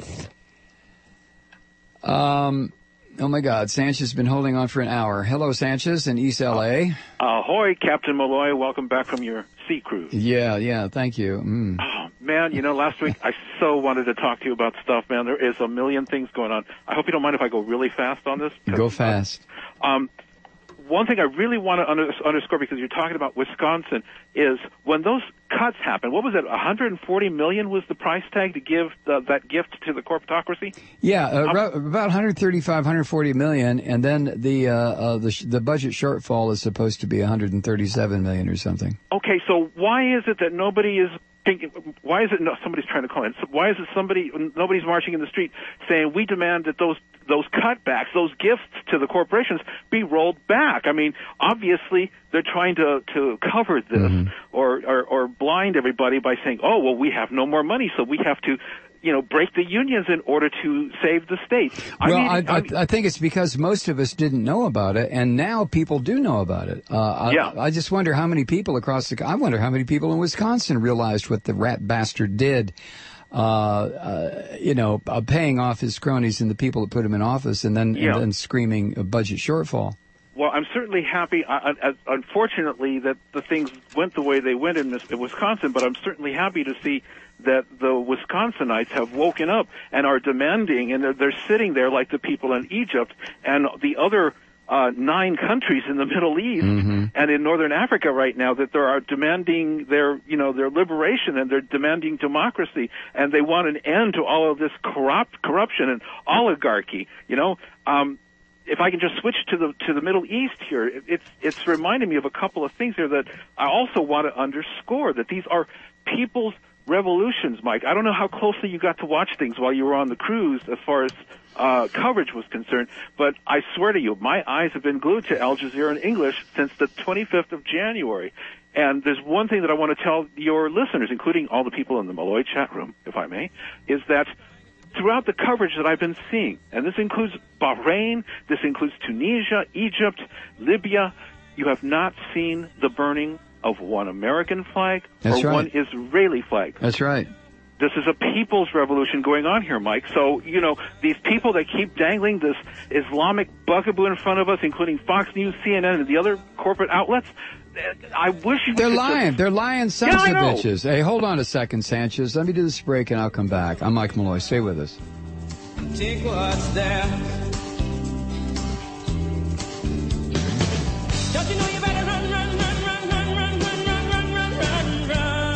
Oh, my God. Sanchez has been holding on for an hour. Hello, Sanchez in East L.A. Ahoy, Captain Malloy. Welcome back from your sea cruise. Yeah. Thank you. Oh, man, last week I so wanted to talk to you about stuff, man. There is a million things going on. I hope you don't mind if I go really fast on this. Go fast. One thing I really want to underscore, because you're talking about Wisconsin, is when those cuts happened, what was it, $140 million was the price tag to give that gift to the corporatocracy? Yeah, about $140 million, and then the budget shortfall is supposed to be $137 million or something. Okay, so why is it that nobody is thinking, why is it somebody's trying to call in? Why is it nobody's marching in the street saying we demand that those cutbacks, those gifts to the corporations be rolled back? I mean, obviously they're trying to cover this or blind everybody by saying, oh, well, we have no more money, so we have to break the unions in order to save the state. I think it's because most of us didn't know about it, and now people do know about it. I just wonder how many people I wonder how many people in Wisconsin realized what the rat bastard did, paying off his cronies and the people that put him in office, and then screaming a budget shortfall. Well, I'm certainly happy, unfortunately, that the things went the way they went in Wisconsin, but I'm certainly happy to see that the Wisconsinites have woken up and are demanding, and they're sitting there like the people in Egypt and the other 9 countries in the Middle East and in Northern Africa right now, that they are demanding their liberation, and they're demanding democracy, and they want an end to all of this corruption and oligarchy. If I can just switch to the Middle East here, it's reminding me of a couple of things here that I also want to underscore, that these are people's revolutions, Mike. I don't know how closely you got to watch things while you were on the cruise as far as coverage was concerned, but I swear to you, my eyes have been glued to Al Jazeera in English since the 25th of January. And there's one thing that I want to tell your listeners, including all the people in the Malloy chat room, if I may, is that throughout the coverage that I've been seeing, and this includes Bahrain, this includes Tunisia, Egypt, Libya, you have not seen the burning of one American flag one Israeli flag. That's right. This is a people's revolution going on here, Mike. So, these people that keep dangling this Islamic bugaboo in front of us, including Fox News, CNN, and the other corporate outlets, I wish they're lying. They're lying sons of bitches. Hey, hold on a second, Sanchez. Let me do this break and I'll come back. I'm Mike Malloy. Stay with us. Take what's there. Don't you know you better run, run, run, run, run, run, run, run, run, run, run, run.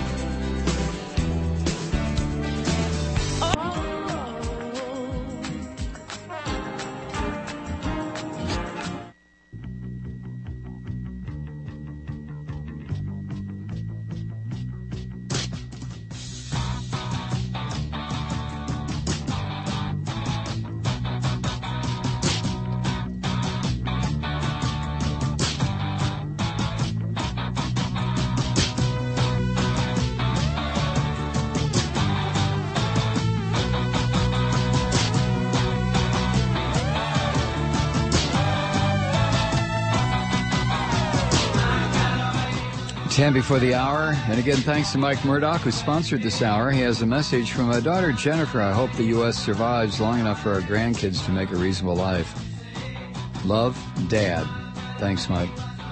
Ten before the hour. And again, thanks to Mike Murdoch, who sponsored this hour. He has a message from my daughter, Jennifer. I hope the U.S. survives long enough for our grandkids to make a reasonable life. Love, Dad. Thanks, Mike.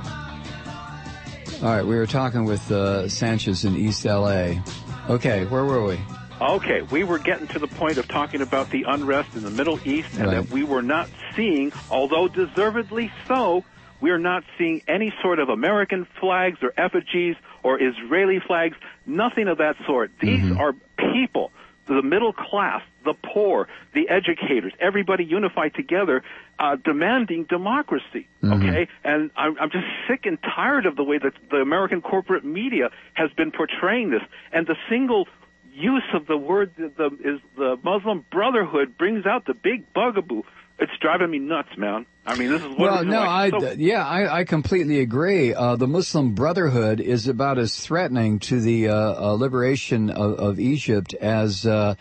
All right, we were talking with Sanchez in East L.A. Okay, where were we? Okay, we were getting to the point of talking about the unrest in the Middle East, and that we were not seeing, although deservedly so, we are not seeing any sort of American flags or effigies or Israeli flags, nothing of that sort. These are people, the middle class, the poor, the educators, everybody unified together, demanding democracy, okay? And I'm just sick and tired of the way that the American corporate media has been portraying this. And the single use of the word is the Muslim Brotherhood brings out the big bugaboo. It's driving me nuts, man. I mean, this is what. Well, no, I completely agree. The Muslim Brotherhood is about as threatening to the liberation of Egypt as I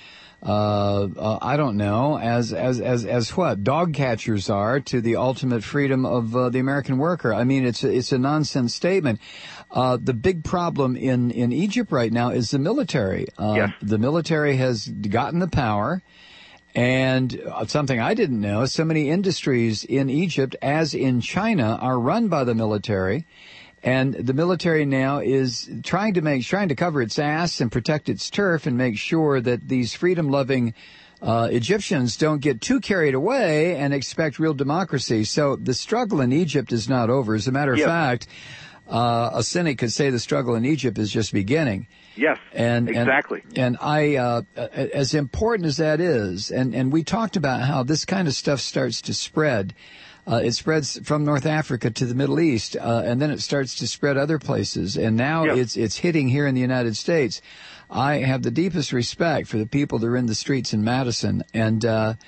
don't know, as what dog catchers are to the ultimate freedom of the American worker. I mean, it's a nonsense statement. The big problem in Egypt right now is the military. Yes. The military has gotten the power. And something I didn't know, so many industries in Egypt, as in China, are run by the military. And the military now is trying to cover its ass and protect its turf and make sure that these freedom-loving Egyptians don't get too carried away and expect real democracy. So the struggle in Egypt is not over. As a matter of fact, a cynic could say the struggle in Egypt is just beginning. Yes, exactly. And I, as important as that is, and we talked about how this kind of stuff starts to spread. It spreads from North Africa to the Middle East, and then it starts to spread other places. And now it's hitting here in the United States. I have the deepest respect for the people that are in the streets in Madison, and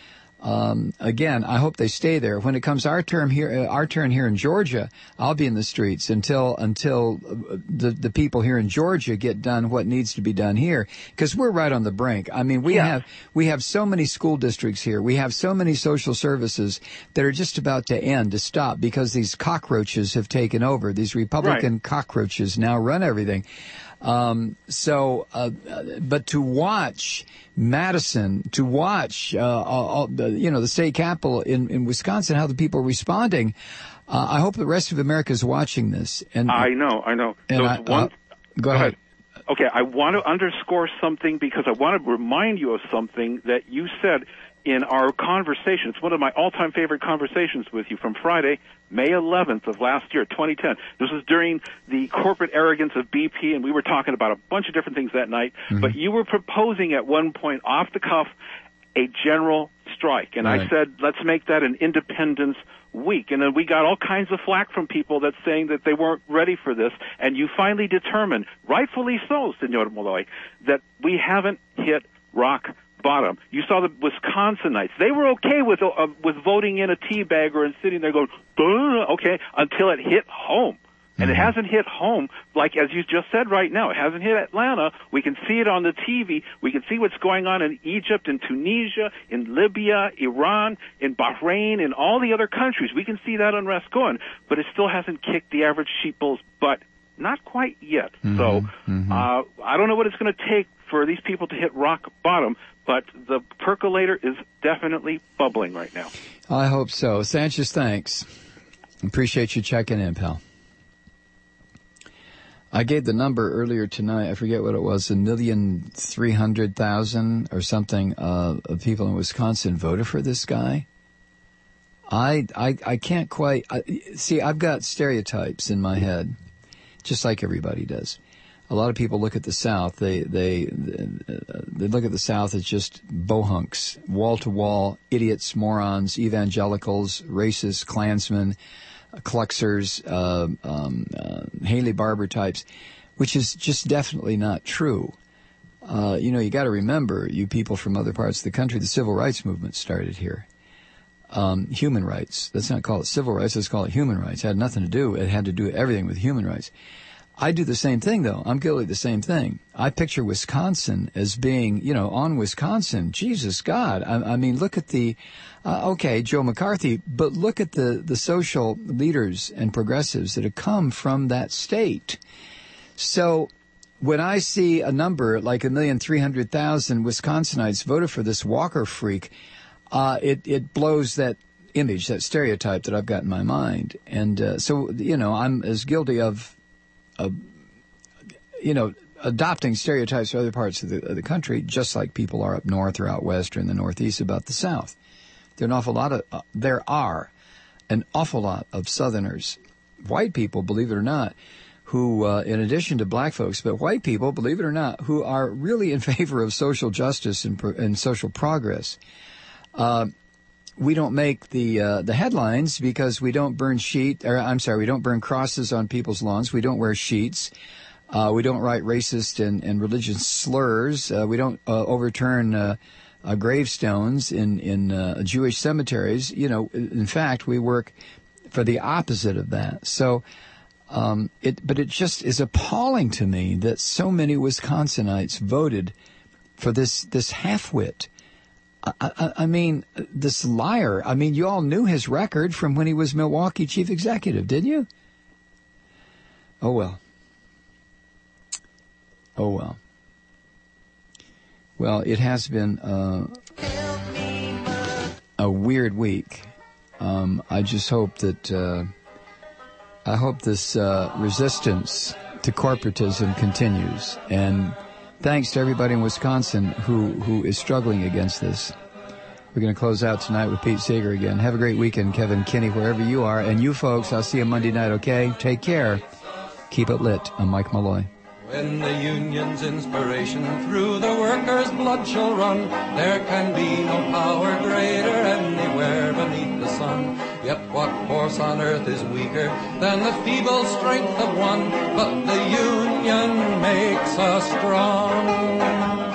again, I hope they stay there. When it comes our turn here in Georgia, I'll be in the streets until the people here in Georgia get done what needs to be done here, because we're right on the brink. I mean, we have so many school districts here. We have so many social services that are just about to stop because these cockroaches have taken over. These Republican cockroaches now run everything. But to watch Madison, to watch, the state capitol in Wisconsin, how the people are responding, I hope the rest of America is watching this. And I know. And go ahead. Okay, I want to underscore something because I want to remind you of something that you said in our conversation. It's one of my all-time favorite conversations with you from Friday, May 11th of last year, 2010. This was during the corporate arrogance of BP, and we were talking about a bunch of different things that night. Mm-hmm. But you were proposing at one point, off the cuff, a general strike. And I said, let's make that an Independence Week. And then we got all kinds of flack from people that's saying that they weren't ready for this. And you finally determined, rightfully so, Senor Malloy, that we haven't hit rock bottom. You saw the Wisconsinites. They were okay with voting in a teabagger and sitting there going, okay, until it hit home. And it hasn't hit home, like as you just said right now. It hasn't hit Atlanta. We can see it on the TV. We can see what's going on in Egypt, in Tunisia, in Libya, Iran, in Bahrain, in all the other countries. We can see that unrest going, but it still hasn't kicked the average sheeple's butt. Not quite yet. So I don't know what it's going to take for these people to hit rock bottom, but the percolator is definitely bubbling right now. I hope so. Sanchez, thanks. Appreciate you checking in, pal. I gave the number earlier tonight. I forget what it was, 1,300,000 or something of people in Wisconsin voted for this guy. I can't quite see. I've got stereotypes in my head, just like everybody does. A lot of people look at the South. They look at the South as just bohunks, wall to wall idiots, morons, evangelicals, racists, Klansmen, Kluxers, Haley Barbour types, which is just definitely not true. You got to remember, you people from other parts of the country, the civil rights movement started here. Human rights. Let's not call it civil rights. Let's call it human rights. It had nothing to do. It had to do everything with human rights. I do the same thing, though. I'm guilty of the same thing. I picture Wisconsin as being, on Wisconsin. Jesus God. I mean, look at the, Joe McCarthy, but look at the social leaders and progressives that have come from that state. So when I see a number like 1,300,000 Wisconsinites voted for this Walker freak, it blows that image, that stereotype that I've got in my mind. And so, I'm as guilty of adopting stereotypes for other parts of the country, just like people are up north or out west or in the Northeast about the South. There are an awful lot of Southerners, white people, believe it or not, who, in addition to black folks, but white people, believe it or not, who are really in favor of social justice and social progress. We don't make the headlines because we don't burn we don't burn crosses on people's lawns. We don't wear sheets. We don't write racist and religious slurs. We don't overturn gravestones in Jewish cemeteries. You know, in fact, we work for the opposite of that. So, but it just is appalling to me that so many Wisconsinites voted for this halfwit. I mean, this liar. I mean, you all knew his record from when he was Milwaukee chief executive, didn't you? Oh, well. Oh, well. Well, it has been a weird week. I just hope that I hope this resistance to corporatism continues. And thanks to everybody in Wisconsin who is struggling against this. We're going to close out tonight with Pete Seeger again. Have a great weekend, Kevin Kinney, wherever you are. And you folks, I'll see you Monday night, okay? Take care. Keep it lit. I'm Mike Malloy. When the union's inspiration through the workers' blood shall run, there can be no power greater anywhere beneath the sun. Yet what force on earth is weaker than the feeble strength of one? But the union makes us strong.